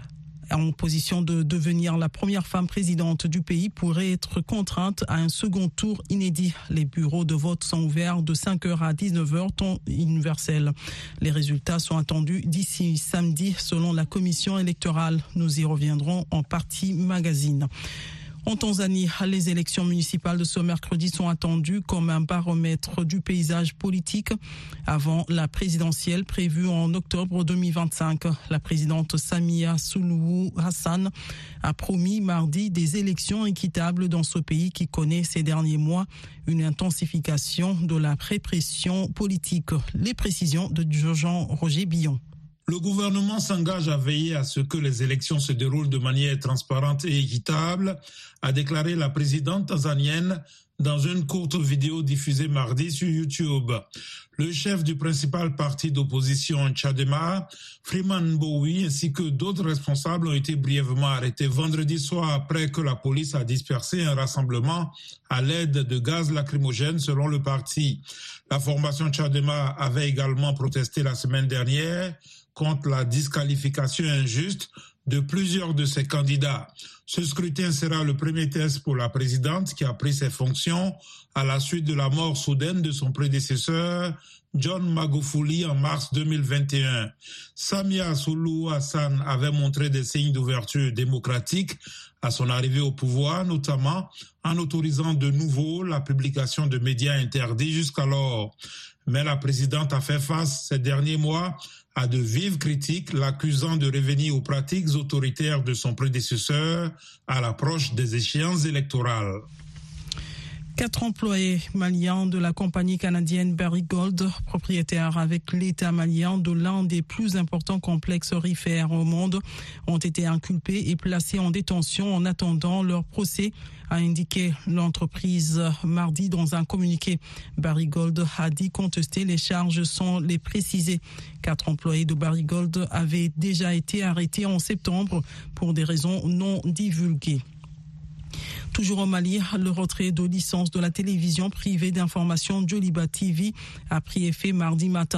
en position de devenir la première femme présidente du pays, pourrait être contrainte à un second tour inédit. Les bureaux de vote sont ouverts de cinq heures à dix-neuf heures, temps universel. Les résultats sont attendus d'ici samedi, selon la commission électorale. Nous y reviendrons en partie magazine. En Tanzanie, les élections municipales de ce mercredi sont attendues comme un baromètre du paysage politique avant la présidentielle prévue en octobre deux mille vingt-cinq. La présidente Samia Suluhu Hassan a promis mardi des élections équitables dans ce pays qui connaît ces derniers mois une intensification de la répression politique. Les précisions de Jean-Roger Billon. Le gouvernement s'engage à veiller à ce que les élections se déroulent de manière transparente et équitable, a déclaré la présidente tanzanienne dans une courte vidéo diffusée mardi sur YouTube. Le chef du principal parti d'opposition Chadema, Freeman Mbowe, ainsi que d'autres responsables ont été brièvement arrêtés vendredi soir après que la police a dispersé un rassemblement à l'aide de gaz lacrymogène selon le parti. La formation Chadema avait également protesté la semaine dernière contre la disqualification injuste de plusieurs de ses candidats. Ce scrutin sera le premier test pour la présidente qui a pris ses fonctions à la suite de la mort soudaine de son prédécesseur, John Magufuli, en mars deux mille vingt et un. Samia Suluhu Hassan avait montré des signes d'ouverture démocratique à son arrivée au pouvoir, notamment en autorisant de nouveau la publication de médias interdits jusqu'alors. Mais la présidente a fait face ces derniers mois à de vives critiques, l'accusant de revenir aux pratiques autoritaires de son prédécesseur à l'approche des échéances électorales. Quatre employés maliens de la compagnie canadienne Barrick Gold, propriétaire avec l'État malien de l'un des plus importants complexes aurifères au monde, ont été inculpés et placés en détention en attendant leur procès, a indiqué l'entreprise mardi dans un communiqué. Barrick Gold a dit contester les charges sans les préciser. Quatre employés de Barrick Gold avaient déjà été arrêtés en septembre pour des raisons non divulguées. Toujours au Mali, le retrait de licence de la télévision privée d'information Joliba T V a pris effet mardi matin.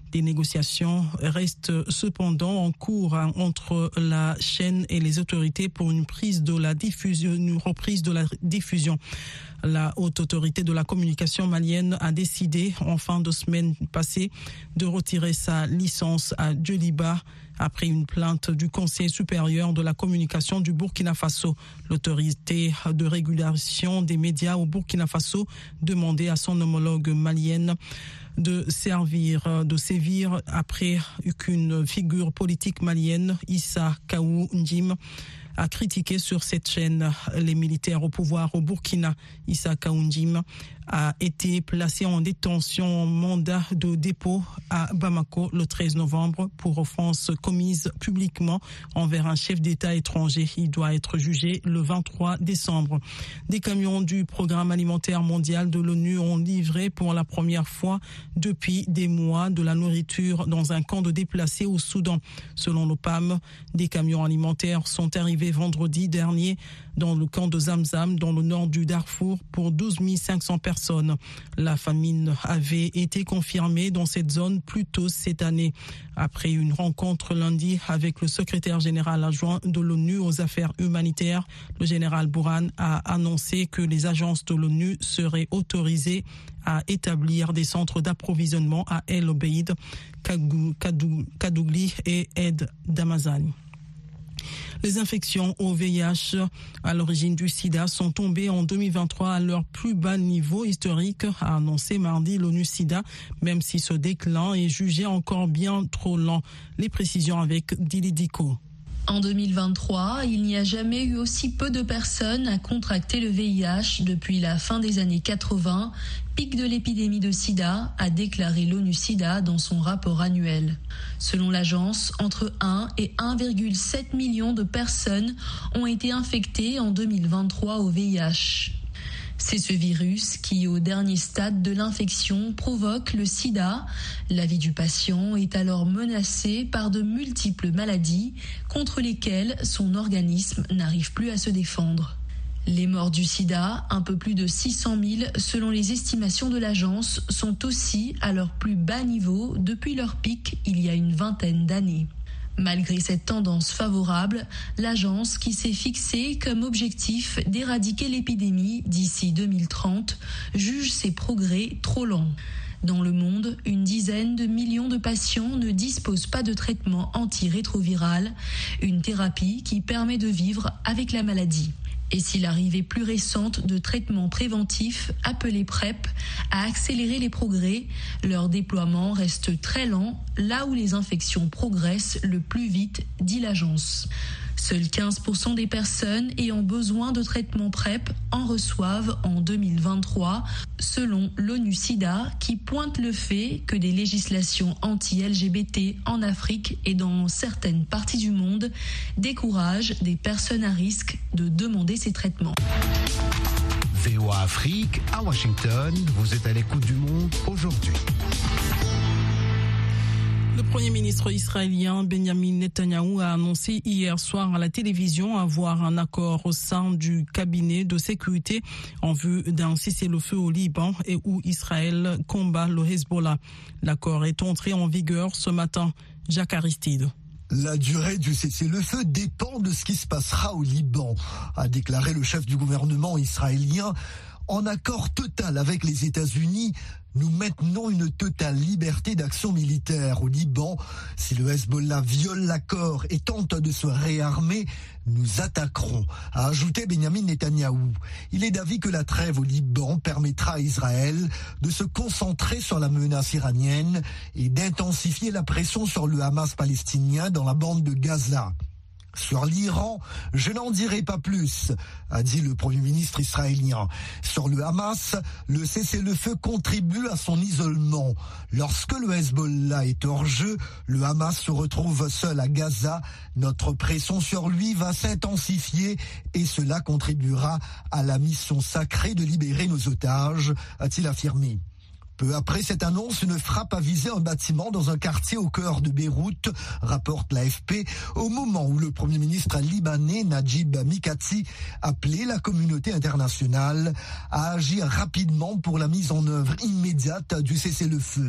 Des négociations restent cependant en cours entre la chaîne et les autorités pour une prise de la diffusion, une reprise de la diffusion. La haute autorité de la communication malienne a décidé en fin de semaine passée de retirer sa licence à Djeliba après une plainte du Conseil supérieur de la communication du Burkina Faso. L'autorité de régulation des médias au Burkina Faso demandait à son homologue malienne de servir, de sévir après qu'une figure politique malienne, Issa Kaou Ndim, a critiqué sur cette chaîne les militaires au pouvoir au Burkina. Issa Kaou Ndim a été placé en détention en mandat de dépôt à Bamako le treize novembre pour offense commise publiquement envers un chef d'État étranger. Il doit être jugé le vingt-trois décembre. Des camions du Programme alimentaire mondial de l'ONU ont livré pour la première fois depuis des mois de la nourriture dans un camp de déplacés au Soudan. Selon l'OPAM, des camions alimentaires sont arrivés vendredi dernier dans le camp de Zamzam, dans le nord du Darfour, pour douze mille cinq cents personnes. La famine avait été confirmée dans cette zone plus tôt cette année. Après une rencontre lundi avec le secrétaire général adjoint de l'ONU aux affaires humanitaires, le général Bourhan a annoncé que les agences de l'ONU seraient autorisées à établir des centres d'approvisionnement à El Obeid, Kadougli et Ed Damazani. Les infections au V I H à l'origine du sida sont tombées en deux mille vingt-trois à leur plus bas niveau historique, a annoncé mardi l'ONU-Sida, même si ce déclin est jugé encore bien trop lent. Les précisions avec Dili Diko. En deux mille vingt-trois, il n'y a jamais eu aussi peu de personnes à contracter le V I H depuis la fin des années quatre-vingts, pic de l'épidémie de sida, a déclaré l'ONU-Sida dans son rapport annuel. Selon l'agence, entre un et un virgule sept million de personnes ont été infectées en deux mille vingt-trois au V I H. C'est ce virus qui, au dernier stade de l'infection, provoque le sida. La vie du patient est alors menacée par de multiples maladies contre lesquelles son organisme n'arrive plus à se défendre. Les morts du sida, un peu plus de six cent mille selon les estimations de l'agence, sont aussi à leur plus bas niveau depuis leur pic il y a une vingtaine d'années. Malgré cette tendance favorable, l'agence, qui s'est fixée comme objectif d'éradiquer l'épidémie d'ici deux mille trente, juge ses progrès trop lents. Dans le monde, une dizaine de millions de patients ne disposent pas de traitement antirétroviral, une thérapie qui permet de vivre avec la maladie. Et si l'arrivée plus récente de traitements préventifs, appelés PrEP, a accéléré les progrès, leur déploiement reste très lent, là où les infections progressent le plus vite, dit l'agence. Seuls quinze pour cent des personnes ayant besoin de traitements PrEP en reçoivent en deux mille vingt-trois, selon l'ONU-Sida, qui pointe le fait que des législations anti-L G B T en Afrique et dans certaines parties du monde découragent des personnes à risque de demander ces traitements. V O A Afrique, à Washington, vous êtes à l'écoute du monde aujourd'hui. Le Premier ministre israélien Benjamin Netanyahou a annoncé hier soir à la télévision avoir un accord au sein du cabinet de sécurité en vue d'un cessez-le-feu au Liban et où Israël combat le Hezbollah. L'accord est entré en vigueur ce matin. Jacques Aristide. La durée du cessez-le-feu dépend de ce qui se passera au Liban, a déclaré le chef du gouvernement israélien. En accord total avec les États-Unis, nous maintenons une totale liberté d'action militaire au Liban. Si le Hezbollah viole l'accord et tente de se réarmer, nous attaquerons, a ajouté Benjamin Netanyahou. Il est d'avis que la trêve au Liban permettra à Israël de se concentrer sur la menace iranienne et d'intensifier la pression sur le Hamas palestinien dans la bande de Gaza. Sur l'Iran, je n'en dirai pas plus, a dit le Premier ministre israélien. Sur le Hamas, le cessez-le-feu contribue à son isolement. Lorsque le Hezbollah est hors jeu, le Hamas se retrouve seul à Gaza. Notre pression sur lui va s'intensifier et cela contribuera à la mission sacrée de libérer nos otages, a-t-il affirmé. Peu après cette annonce, une frappe a visé un bâtiment dans un quartier au cœur de Beyrouth, rapporte l'A F P, au moment où le Premier ministre libanais Najib Mikati appelait la communauté internationale à agir rapidement pour la mise en œuvre immédiate du cessez-le-feu.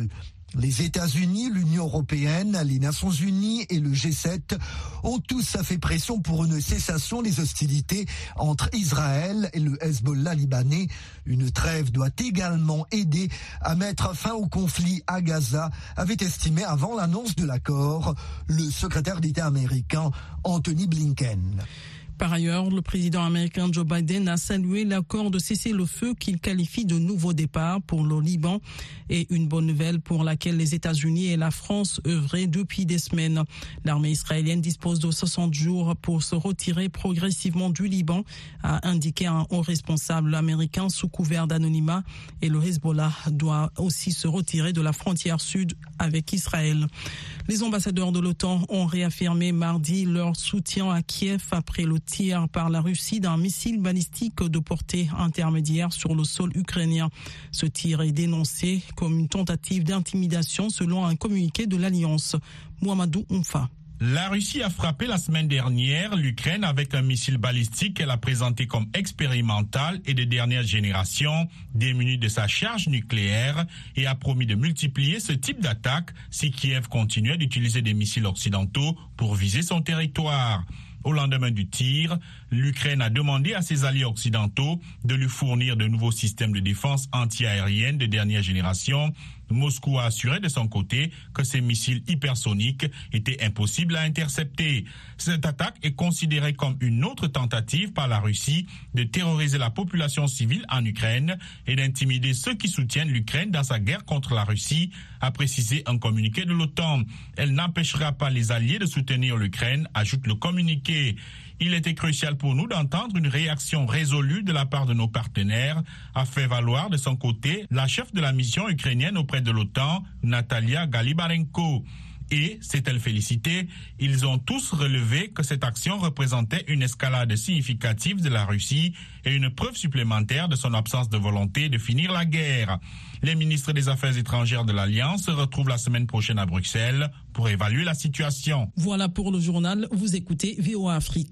Les États-Unis, l'Union européenne, les Nations unies et le G sept ont tous fait pression pour une cessation des hostilités entre Israël et le Hezbollah libanais. Une trêve doit également aider à mettre fin au conflit à Gaza, avait estimé avant l'annonce de l'accord le secrétaire d'État américain Anthony Blinken. Par ailleurs, le président américain Joe Biden a salué l'accord de cessez-le-feu qu'il qualifie de nouveau départ pour le Liban et une bonne nouvelle pour laquelle les États-Unis et la France œuvraient depuis des semaines. L'armée israélienne dispose de soixante jours pour se retirer progressivement du Liban, a indiqué un haut responsable américain sous couvert d'anonymat, et le Hezbollah doit aussi se retirer de la frontière sud avec Israël. Les ambassadeurs de l'OTAN ont réaffirmé mardi leur soutien à Kiev après le tir par la Russie d'un missile balistique de portée intermédiaire sur le sol ukrainien. Ce tir est dénoncé comme une tentative d'intimidation selon un communiqué de l'Alliance. Mouamadou Oumfa. La Russie a frappé la semaine dernière l'Ukraine avec un missile balistique qu'elle a présenté comme expérimental et de dernière génération, démuni de sa charge nucléaire, et a promis de multiplier ce type d'attaque si Kiev continuait d'utiliser des missiles occidentaux pour viser son territoire. Au lendemain du tir, l'Ukraine a demandé à ses alliés occidentaux de lui fournir de nouveaux systèmes de défense anti-aérienne de dernière génération. Moscou a assuré de son côté que ces missiles hypersoniques étaient impossibles à intercepter. Cette attaque est considérée comme une autre tentative par la Russie de terroriser la population civile en Ukraine et d'intimider ceux qui soutiennent l'Ukraine dans sa guerre contre la Russie, a précisé un communiqué de l'OTAN. Elle n'empêchera pas les alliés de soutenir l'Ukraine, ajoute le communiqué. Il était crucial pour nous d'entendre une réaction résolue de la part de nos partenaires, a fait valoir de son côté la chef de la mission ukrainienne auprès de l'OTAN, Natalia Galibarenko. Et, s'est-elle félicitée, ils ont tous relevé que cette action représentait une escalade significative de la Russie et une preuve supplémentaire de son absence de volonté de finir la guerre. Les ministres des Affaires étrangères de l'Alliance se retrouvent la semaine prochaine à Bruxelles pour évaluer la situation. Voilà pour le journal, vous écoutez V O A Afrique.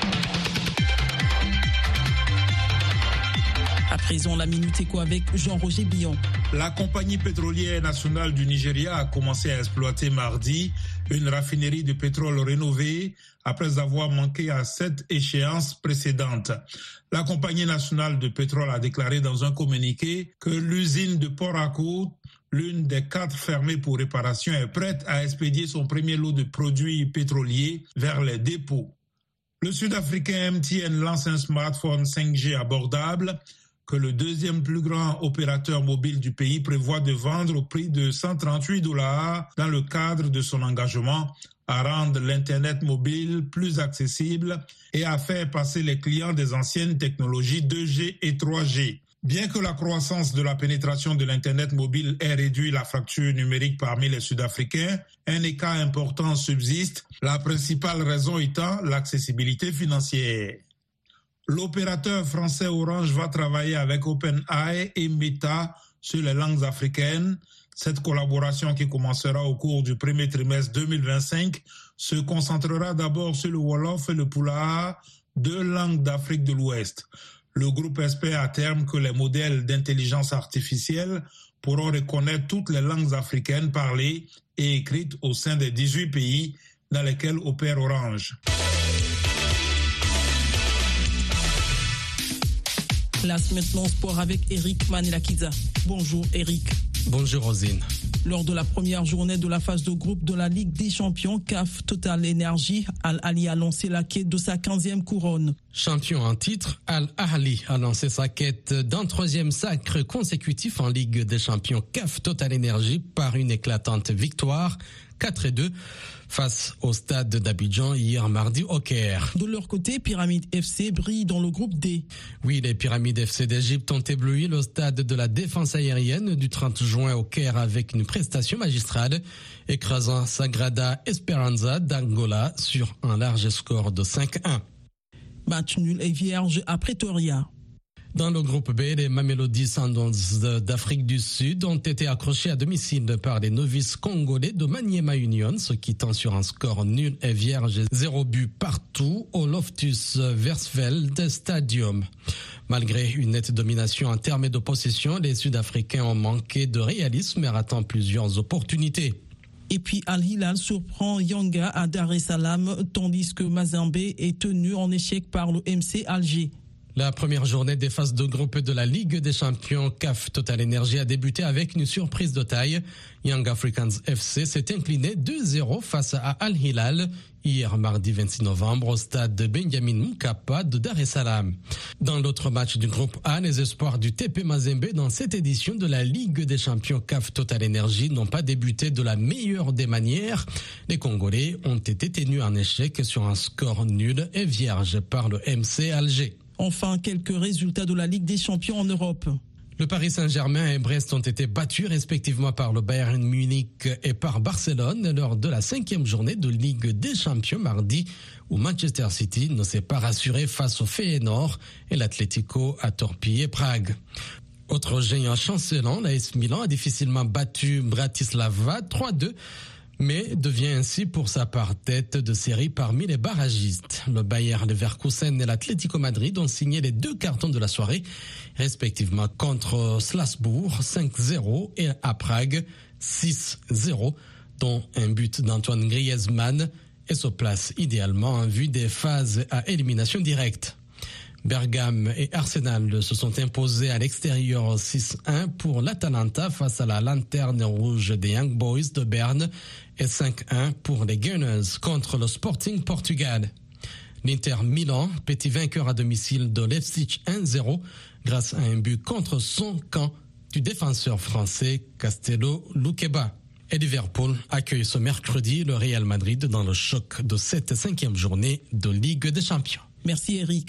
À présent, la Minute Éco avec Jean-Roger Billon. La compagnie pétrolière nationale du Nigeria a commencé à exploiter mardi une raffinerie de pétrole rénovée après avoir manqué à sept échéances précédentes. La compagnie nationale de pétrole a déclaré dans un communiqué que l'usine de Port Harcourt, l'une des quatre fermées pour réparation, est prête à expédier son premier lot de produits pétroliers vers les dépôts. Le Sud-Africain M T N lance un smartphone cinq G abordable que le deuxième plus grand opérateur mobile du pays prévoit de vendre au prix de cent trente-huit dollars dans le cadre de son engagement à rendre l'Internet mobile plus accessible et à faire passer les clients des anciennes technologies deux G et trois G. Bien que la croissance de la pénétration de l'Internet mobile ait réduit la fracture numérique parmi les Sud-Africains, un écart important subsiste, la principale raison étant l'accessibilité financière. L'opérateur français Orange va travailler avec OpenAI et Meta sur les langues africaines. Cette collaboration, qui commencera au cours du premier trimestre deux mille vingt-cinq, se concentrera d'abord sur le Wolof et le Pulaar, deux langues d'Afrique de l'Ouest. Le groupe espère à terme que les modèles d'intelligence artificielle pourront reconnaître toutes les langues africaines parlées et écrites au sein des dix-huit pays dans lesquels opère Orange. Place maintenant sport avec Eric Manilakiza. Bonjour Eric. Bonjour Rosine. Lors de la première journée de la phase de groupe de la Ligue des Champions C A F Total Energy, Al Ahly a lancé la quête de sa quinzième couronne. Champion en titre, Al Ahly a lancé sa quête d'un troisième sacre consécutif en Ligue des Champions C A F Total Energy par une éclatante victoire quatre à deux face au stade d'Abidjan hier mardi au Caire. De leur côté, Pyramide F C brille dans le groupe D. Oui, les Pyramides F C d'Égypte ont ébloui le stade de la défense aérienne du trente juin au Caire avec une prestation magistrale, écrasant Sagrada Esperanza d'Angola sur un large score de cinq à un. Match nul et vierge à Pretoria. Dans le groupe B, les Mamelodi Sundowns d'Afrique du Sud ont été accrochés à domicile par les novices congolais de Maniema Union, se quittant sur un score nul et vierge, zéro but partout au Loftus Versfeld Stadium. Malgré une nette domination en termes de possession, les Sud-Africains ont manqué de réalisme et ratant plusieurs opportunités. Et puis Al-Hilal surprend Yanga à Dar es Salaam, tandis que Mazembe est tenu en échec par le M C Alger. La première journée des phases de groupe de la Ligue des champions C A F Total Energy a débuté avec une surprise de taille. Young Africans F C s'est incliné deux zéro face à Al-Hilal hier mardi vingt-six novembre au stade de Benjamin Mkapa de Dar es Salaam. Dans l'autre match du groupe A, les espoirs du T P Mazembe dans cette édition de la Ligue des champions C A F Total Energy n'ont pas débuté de la meilleure des manières. Les Congolais ont été tenus en échec sur un score nul et vierge par le M C Alger. Enfin, quelques résultats de la Ligue des champions en Europe. Le Paris Saint-Germain et Brest ont été battus respectivement par le Bayern Munich et par Barcelone lors de la cinquième journée de Ligue des champions mardi, où Manchester City ne s'est pas rassuré face au Feyenoord et l'Atlético a torpillé Prague. Autre géant chancelant, l'A S Milan a difficilement battu Bratislava trois deux. Mais devient ainsi pour sa part tête de série parmi les barragistes. Le Bayer Leverkusen et l'Atlético Madrid ont signé les deux cartons de la soirée, respectivement contre Strasbourg cinq zéro et à Prague six zéro, dont un but d'Antoine Griezmann et se place idéalement en vue des phases à élimination directe. Bergame et Arsenal se sont imposés à l'extérieur six un pour l'Atalanta face à la lanterne rouge des Young Boys de Berne et cinq un pour les Gunners contre le Sporting Portugal. L'Inter Milan, petit vainqueur à domicile de Leipzig un zéro grâce à un but contre son camp du défenseur français Castello Luqueba. Et Liverpool accueille ce mercredi le Real Madrid dans le choc de cette cinquième journée de Ligue des Champions. Merci Eric.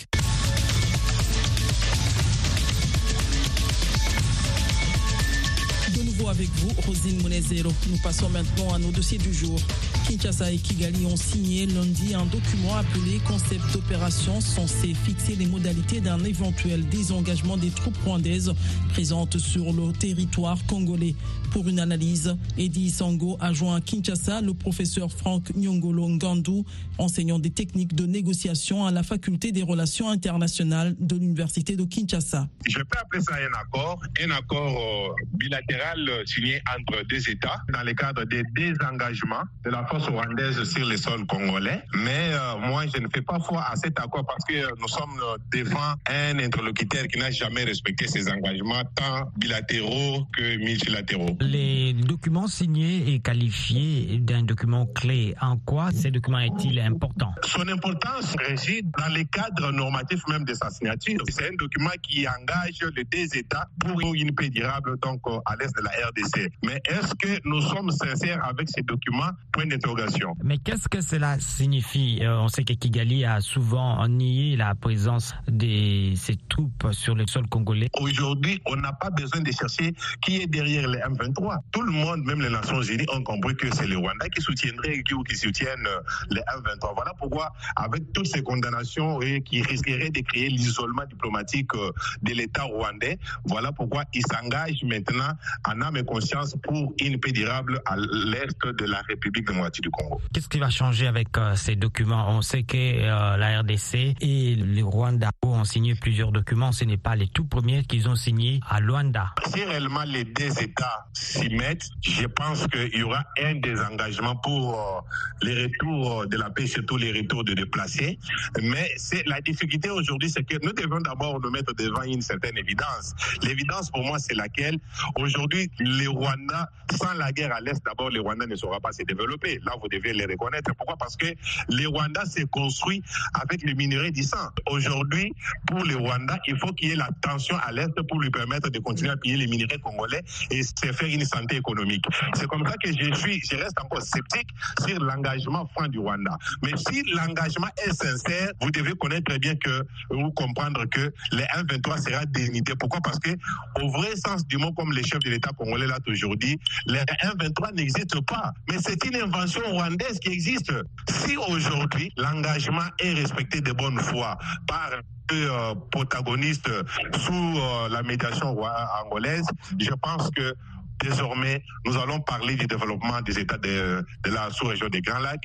Avec vous, Rosine Monezero. Nous passons maintenant à nos dossiers du jour. Kinshasa et Kigali ont signé lundi un document appelé Concept d'opération censé fixer les modalités d'un éventuel désengagement des troupes rwandaises présentes sur le territoire congolais. Pour une analyse, Eddie Sango a joint à Kinshasa le professeur Franck Nyongolo Ngandou, enseignant des techniques de négociation à la faculté des relations internationales de l'université de Kinshasa. Je peux appeler ça un accord, un accord euh, bilatéral signé entre deux États dans le cadre des désengagements de la force rwandaise sur le sol congolais. Mais euh, moi, je ne fais pas foi à cet accord parce que nous sommes devant un interlocuteur qui n'a jamais respecté ses engagements, tant bilatéraux que multilatéraux. Les documents signés et qualifiés d'un document clé. En quoi ce document est-il important? Son importance réside dans les cadres normatifs même de sa signature. C'est un document qui engage les deux États pour une paix durable donc à l'est de la R D C. Mais est-ce que nous sommes sincères avec ces documents? Point d'interrogation. Mais qu'est-ce que cela signifie? euh, On sait que Kigali a souvent nié la présence de ces troupes sur le sol congolais. Aujourd'hui, on n'a pas besoin de chercher qui est derrière les M vingt-trois. Tout le monde, même les Nations Unies, ont compris que c'est le Rwanda qui soutiendrait ou qui soutiennent les M vingt-trois. Voilà pourquoi, avec toutes ces condamnations et qui risqueraient de créer l'isolement diplomatique de l'État rwandais, voilà pourquoi il s'engage maintenant en âme et conscience pour une paix durable à l'est de la République démocratique du Congo. Qu'est-ce qui va changer avec euh, ces documents? On sait que euh, la R D C et le Rwanda ont signé plusieurs documents. Ce n'est pas les tout premiers qu'ils ont signés à Luanda. Si réellement les deux États s'y mettent, je pense qu'il y aura un désengagement pour euh, les retours de la paix, surtout les retours de déplacés. Mais c'est, la difficulté aujourd'hui, c'est que nous devons d'abord nous mettre devant une certaine évidence. L'évidence pour moi, c'est laquelle? Aujourd'hui, les Rwandais, sans la guerre à l'Est, d'abord, les Rwandais ne sauront pas se développer. Là, vous devez les reconnaître. Pourquoi? Parce que les Rwandais s'est construit avec les minerais du sang. Aujourd'hui, pour les Rwandais, il faut qu'il y ait la tension à l'Est pour lui permettre de continuer à piller les minerais congolais et se faire une santé économique. C'est comme ça que je suis, je reste encore sceptique sur l'engagement franc du Rwanda. Mais si l'engagement est sincère, vous devez connaître très bien que, ou comprendre que les M vingt-trois sera dénudé. Pourquoi? Parce que, au vrai sens du mot, comme les chefs de l'État congolais là aujourd'hui, les M vingt-trois n'existent pas. Mais c'est une invention rwandaise qui existe. Si aujourd'hui, l'engagement est respecté de bonne foi par Euh, protagonistes sous euh, la médiation angolaise, je pense que désormais, nous allons parler du développement des États de, de la sous-région des Grands Lacs,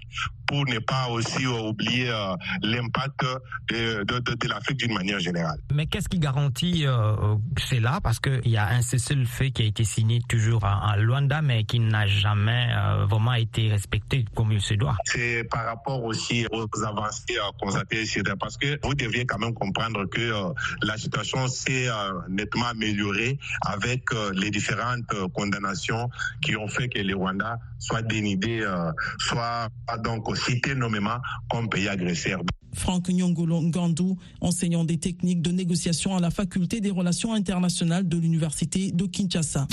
pour ne pas aussi oublier euh, l'impact de, de, de, de l'Afrique d'une manière générale. Mais qu'est-ce qui garantit euh, cela? Parce qu'il y a un cessez-le-feu qui a été signé toujours en, en Luanda, mais qui n'a jamais euh, vraiment été respecté comme il se doit. C'est par rapport aussi aux avancées euh, constatées ici, parce que vous deviez quand même comprendre que euh, la situation s'est euh, nettement améliorée avec euh, les différentes euh, condamnations qui ont fait que le Rwanda soit dénigré, euh, soit donc cité nommément comme pays agresseur. Franck Nyongolo Ngandou, enseignant des techniques de négociation à la faculté des relations internationales de l'université de Kinshasa.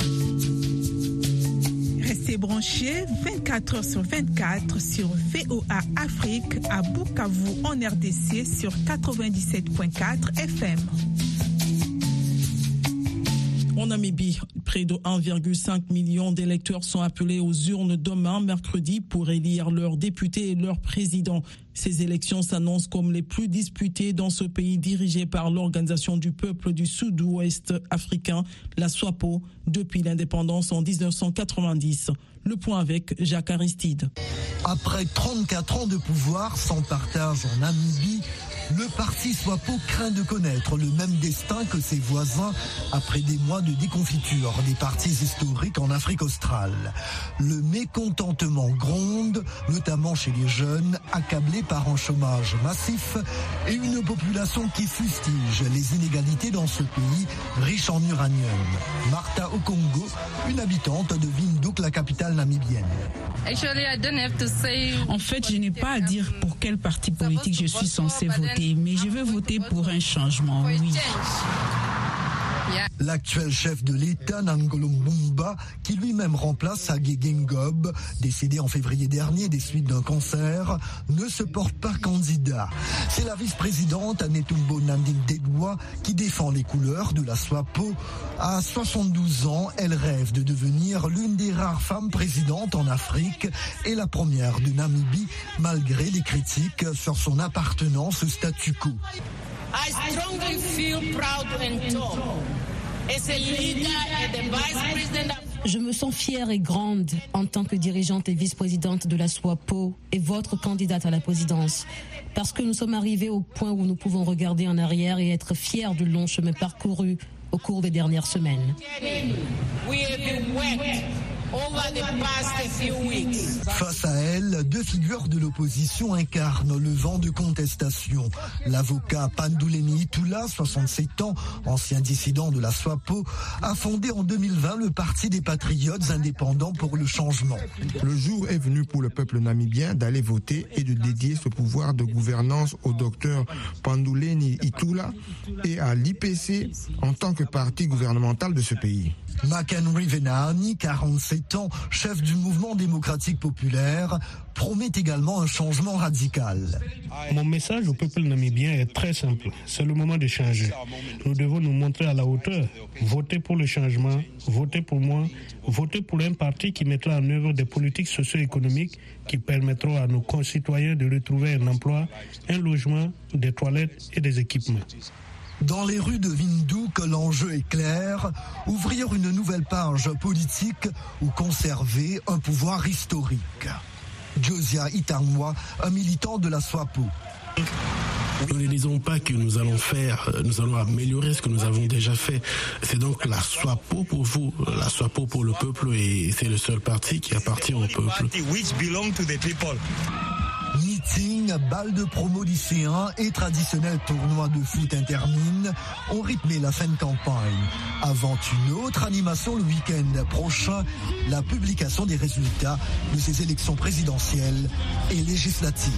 Restez branchés vingt-quatre heures sur vingt-quatre sur V O A Afrique à Bukavu en R D C sur quatre-vingt-dix-sept virgule quatre F M. En Namibie, près de un virgule cinq million d'électeurs sont appelés aux urnes demain, mercredi, pour élire leurs députés et leurs présidents. Ces élections s'annoncent comme les plus disputées dans ce pays dirigé par l'Organisation du peuple du Sud-Ouest africain, la SWAPO, depuis l'indépendance en dix-neuf cent quatre-vingt-dix. Le point avec Jacques Aristide. Après trente-quatre ans de pouvoir sans partage en Namibie, le parti SWAPO craint de connaître le même destin que ses voisins après des mois de déconfiture des partis historiques en Afrique australe. Le mécontentement gronde, notamment chez les jeunes, accablés par un chômage massif et une population qui fustige les inégalités dans ce pays riche en uranium. Martha Okongo, une habitante de Windhoek, la capitale namibienne. En fait, je n'ai pas à dire pour quel parti politique je suis censé voter, mais je veux voter pour un changement, oui. L'actuel chef de l'État, Nangolo Mbumba, qui lui-même remplace Hage Geingob, décédé en février dernier des suites d'un cancer, ne se porte pas candidat. C'est la vice-présidente Netumbo Nandi-Ndaitwah qui défend les couleurs de la SWAPO. À soixante-douze ans, elle rêve de devenir l'une des rares femmes présidentes en Afrique et la première de Namibie, malgré les critiques sur son appartenance au statu quo. I strongly feel proud and tall. As a leader and the vice president of Je me sens fière et grande en tant que dirigeante et vice-présidente de la SWAPO et votre candidate à la présidence, parce que nous sommes arrivés au point où nous pouvons regarder en arrière et être fiers du long chemin parcouru au cours des dernières semaines. We have worked over the past few weeks. Face à elle, deux figures de l'opposition incarnent le vent de contestation. L'avocat Panduleni Itula, soixante-sept ans, ancien dissident de la SWAPO, a fondé en deux mille vingt le Parti des Patriotes indépendants pour le changement. Le jour est venu pour le peuple namibien d'aller voter et de dédier ce pouvoir de gouvernance au docteur Panduleni Itula et à l'I P C en tant que parti gouvernemental de ce pays. McHenry Venani, quarante-sept ans, chef du mouvement démocratique populaire, promet également un changement radical. Mon message au peuple namibien est très simple. C'est le moment de changer. Nous devons nous montrer à la hauteur. Votez pour le changement, votez pour moi, votez pour un parti qui mettra en œuvre des politiques socio-économiques qui permettront à nos concitoyens de retrouver un emploi, un logement, des toilettes et des équipements. Dans les rues de Windhoek, l'enjeu est clair, ouvrir une nouvelle page politique ou conserver un pouvoir historique. Josia Itangwa, un militant de la SWAPO. Nous ne disons pas que nous allons faire, nous allons améliorer ce que nous avons déjà fait. C'est donc la SWAPO pour vous, la SWAPO pour le peuple, et c'est le seul parti qui appartient au peuple. Meeting, bal de promo lycéens et traditionnel tournoi de foot intermine ont rythmé la fin de campagne. Avant une autre animation le week-end prochain, la publication des résultats de ces élections présidentielles et législatives.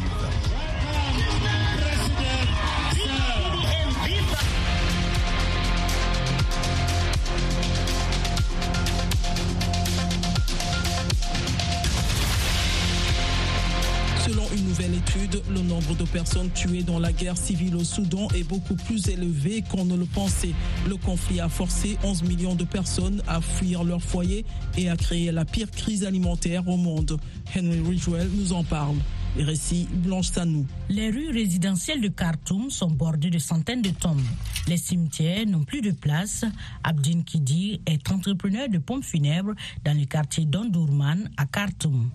Selon une nouvelle étude, le nombre de personnes tuées dans la guerre civile au Soudan est beaucoup plus élevé qu'on ne le pensait. Le conflit a forcé onze millions de personnes à fuir leur foyer et a créé la pire crise alimentaire au monde. Henry Ridgwell nous en parle. Récit Blanche Sanou. Les rues résidentielles de Khartoum sont bordées de centaines de tombes. Les cimetières n'ont plus de place. Abdine Kidi est entrepreneur de pompes funèbres dans le quartier d'Ondurman à Khartoum.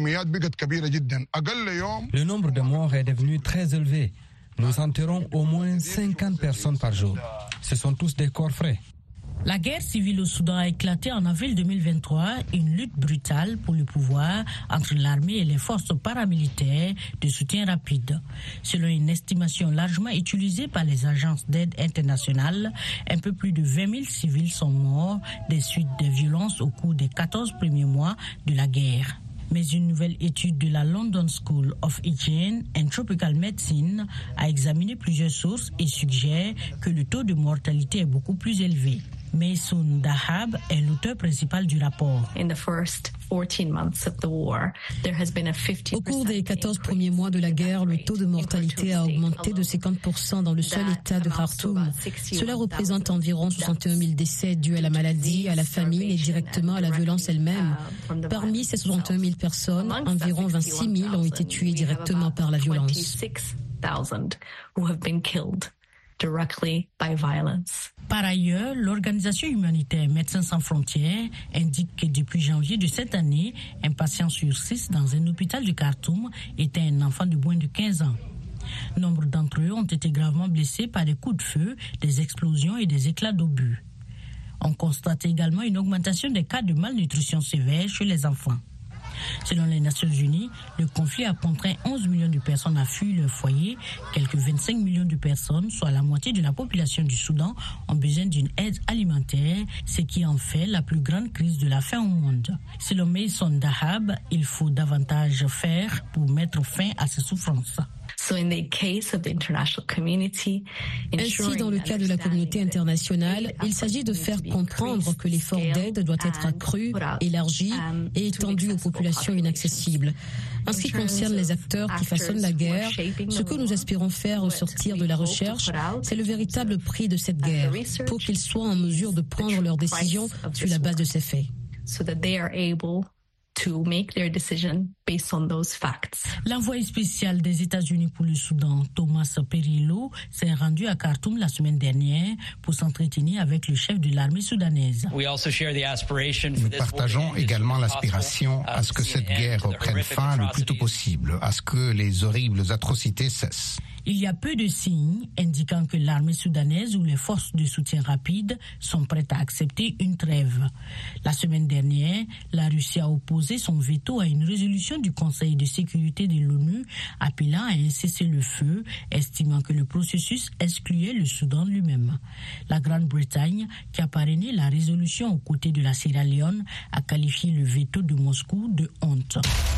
Le nombre de morts est devenu très élevé. Nous enterrons au moins cinquante personnes par jour. Ce sont tous des corps frais. La guerre civile au Soudan a éclaté en avril deux mille vingt-trois, une lutte brutale pour le pouvoir entre l'armée et les forces paramilitaires de soutien rapide. Selon une estimation largement utilisée par les agences d'aide internationales, un peu plus de vingt mille civils sont morts des suites des violences au cours des quatorze premiers mois de la guerre. Mais une nouvelle étude de la London School of Hygiene and Tropical Medicine a examiné plusieurs sources et suggère que le taux de mortalité est beaucoup plus élevé. Maysoon Dahab est l'auteur principal du rapport. Au cours des quatorze premiers mois de la guerre, le taux de mortalité a augmenté de cinquante pour cent dans le seul état de Khartoum. Cela représente environ soixante et un mille décès dus à la maladie, à la famine et directement à la violence elle-même. Parmi ces soixante et un mille personnes, environ vingt-six mille ont été tuées directement par la violence. Par ailleurs, l'organisation humanitaire Médecins sans frontières indique que depuis janvier de cette année, un patient sur six dans un hôpital de Khartoum était un enfant de moins de quinze ans. Nombre d'entre eux ont été gravement blessés par des coups de feu, des explosions et des éclats d'obus. On constate également une augmentation des cas de malnutrition sévère chez les enfants. Selon les Nations Unies, le conflit a contraint onze millions de personnes à fuir leur foyer. Quelques vingt-cinq millions de personnes, soit la moitié de la population du Soudan, ont besoin d'une aide alimentaire, ce qui en fait la plus grande crise de la faim au monde. Selon Maysoon Dahab, il faut davantage faire pour mettre fin à ces souffrances. Ainsi, dans le cas de la communauté internationale, il s'agit de faire comprendre que l'effort d'aide doit être accru, élargi et étendu aux populations inaccessibles. En ce qui concerne les acteurs qui façonnent la guerre, ce que nous espérons faire ressortir de la recherche, c'est le véritable prix de cette guerre, pour qu'ils soient en mesure de prendre leurs décisions sur la base de ces faits. To make their decision based on those facts. L'envoyé spécial des États-Unis pour le Soudan, Thomas Perillo, s'est rendu à Khartoum la semaine dernière pour s'entretenir avec le chef de l'armée soudanaise. Nous partageons également l'aspiration à ce que cette guerre prenne fin le plus tôt possible, à ce que les horribles atrocités cessent. Il y a peu de signes indiquant que l'armée soudanaise ou les forces de soutien rapide sont prêtes à accepter une trêve. La semaine dernière, la Russie a opposé son veto à une résolution du Conseil de sécurité de l'ONU appelant à un cessez-le-feu, estimant que le processus excluait le Soudan lui-même. La Grande-Bretagne, qui a parrainé la résolution aux côtés de la Sierra Leone, a qualifié le veto de Moscou de honte.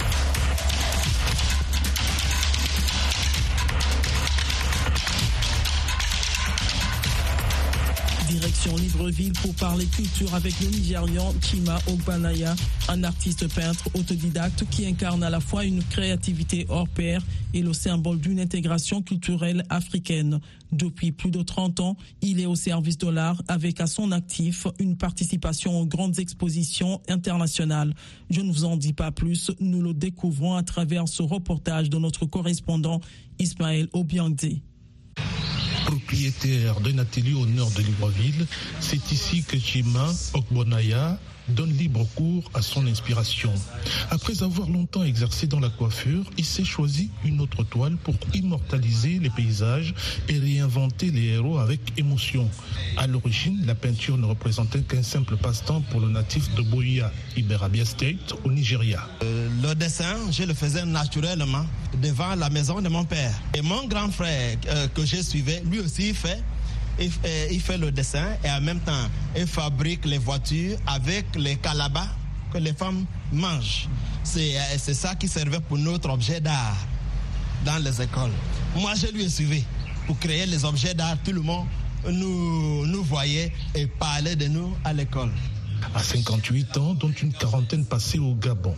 Direction Libreville pour parler culture avec le Nigérian Chima Ogbanaya, un artiste peintre autodidacte qui incarne à la fois une créativité hors pair et le symbole d'une intégration culturelle africaine. Depuis plus de trente ans, il est au service de l'art avec à son actif une participation aux grandes expositions internationales. Je ne vous en dis pas plus, nous le découvrons à travers ce reportage de notre correspondant Ismaël Obiangdi. Propriétaire d'un atelier au nord de Libreville, c'est ici que Chima Ogbonaya donne libre cours à son inspiration. Après avoir longtemps exercé dans la coiffure, il s'est choisi une autre toile pour immortaliser les paysages et réinventer les héros avec émotion. À l'origine, la peinture ne représentait qu'un simple passe-temps pour le natif de Boya, Iberabia State, au Nigeria. Euh, le dessin, je le faisais naturellement devant la maison de mon père. Et mon grand frère euh, que je suivais, lui aussi il fait. Il, euh, il fait le dessin et en même temps, il fabrique les voitures avec les calabas que les femmes mangent. C'est, euh, c'est ça qui servait pour notre objet d'art dans les écoles. Moi, je lui ai suivi pour créer les objets d'art. Tout le monde nous, nous voyait et parlait de nous à l'école. À cinquante-huit ans, dont une quarantaine passée au Gabon,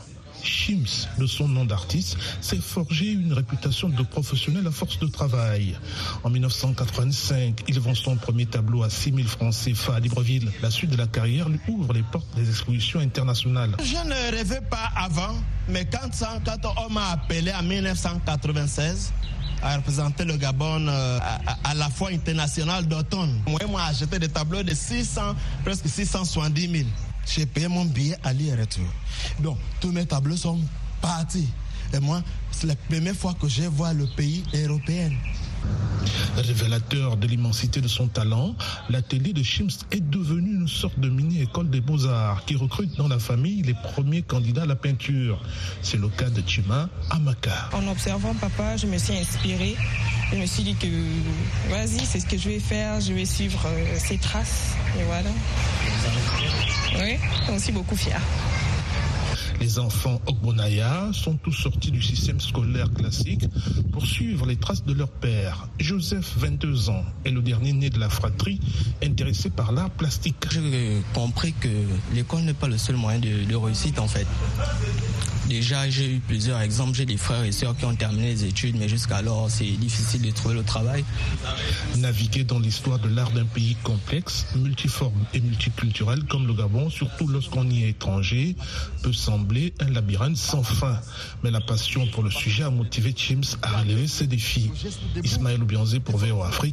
Chims, de son nom d'artiste, s'est forgé une réputation de professionnel à force de travail. En mille neuf cent quatre-vingt-cinq, il vend son premier tableau à six mille francs C F A à Libreville. La suite de la carrière lui ouvre les portes des expositions internationales. Je ne rêvais pas avant, mais quand, quand on m'a appelé en mille neuf cent quatre-vingt-seize à représenter le Gabon euh, à, à la Foire internationale d'automne, moi, moi j'ai acheté des tableaux de six cents, presque six cent soixante-dix mille. J'ai payé mon billet aller et retour. Donc, tous mes tableaux sont partis. Et moi, c'est la première fois que je vois le pays européen. Révélateur de l'immensité de son talent, l'atelier de Chims est devenu une sorte de mini-école des beaux-arts qui recrute dans la famille les premiers candidats à la peinture. C'est le cas de Chima Amaka. En observant papa, je me suis inspirée. Je me suis dit que vas-y, c'est ce que je vais faire, je vais suivre euh, ses traces. Et voilà. Oui, j'en suis beaucoup fière. Les enfants Ogbonaya sont tous sortis du système scolaire classique pour suivre les traces de leur père. Joseph, vingt-deux ans, est le dernier né de la fratrie intéressé par l'art plastique. J'ai compris que l'école n'est pas le seul moyen de, de réussite en fait. Déjà, j'ai eu plusieurs exemples. J'ai des frères et sœurs qui ont terminé les études, mais jusqu'alors, c'est difficile de trouver le travail. Naviguer dans l'histoire de l'art d'un pays complexe, multiforme et multiculturel comme le Gabon, surtout lorsqu'on y est étranger, peut sembler un labyrinthe sans fin. Mais la passion pour le sujet a motivé Chims à relever ses défis. Ismaël Oubianzé pour V O A Afrique.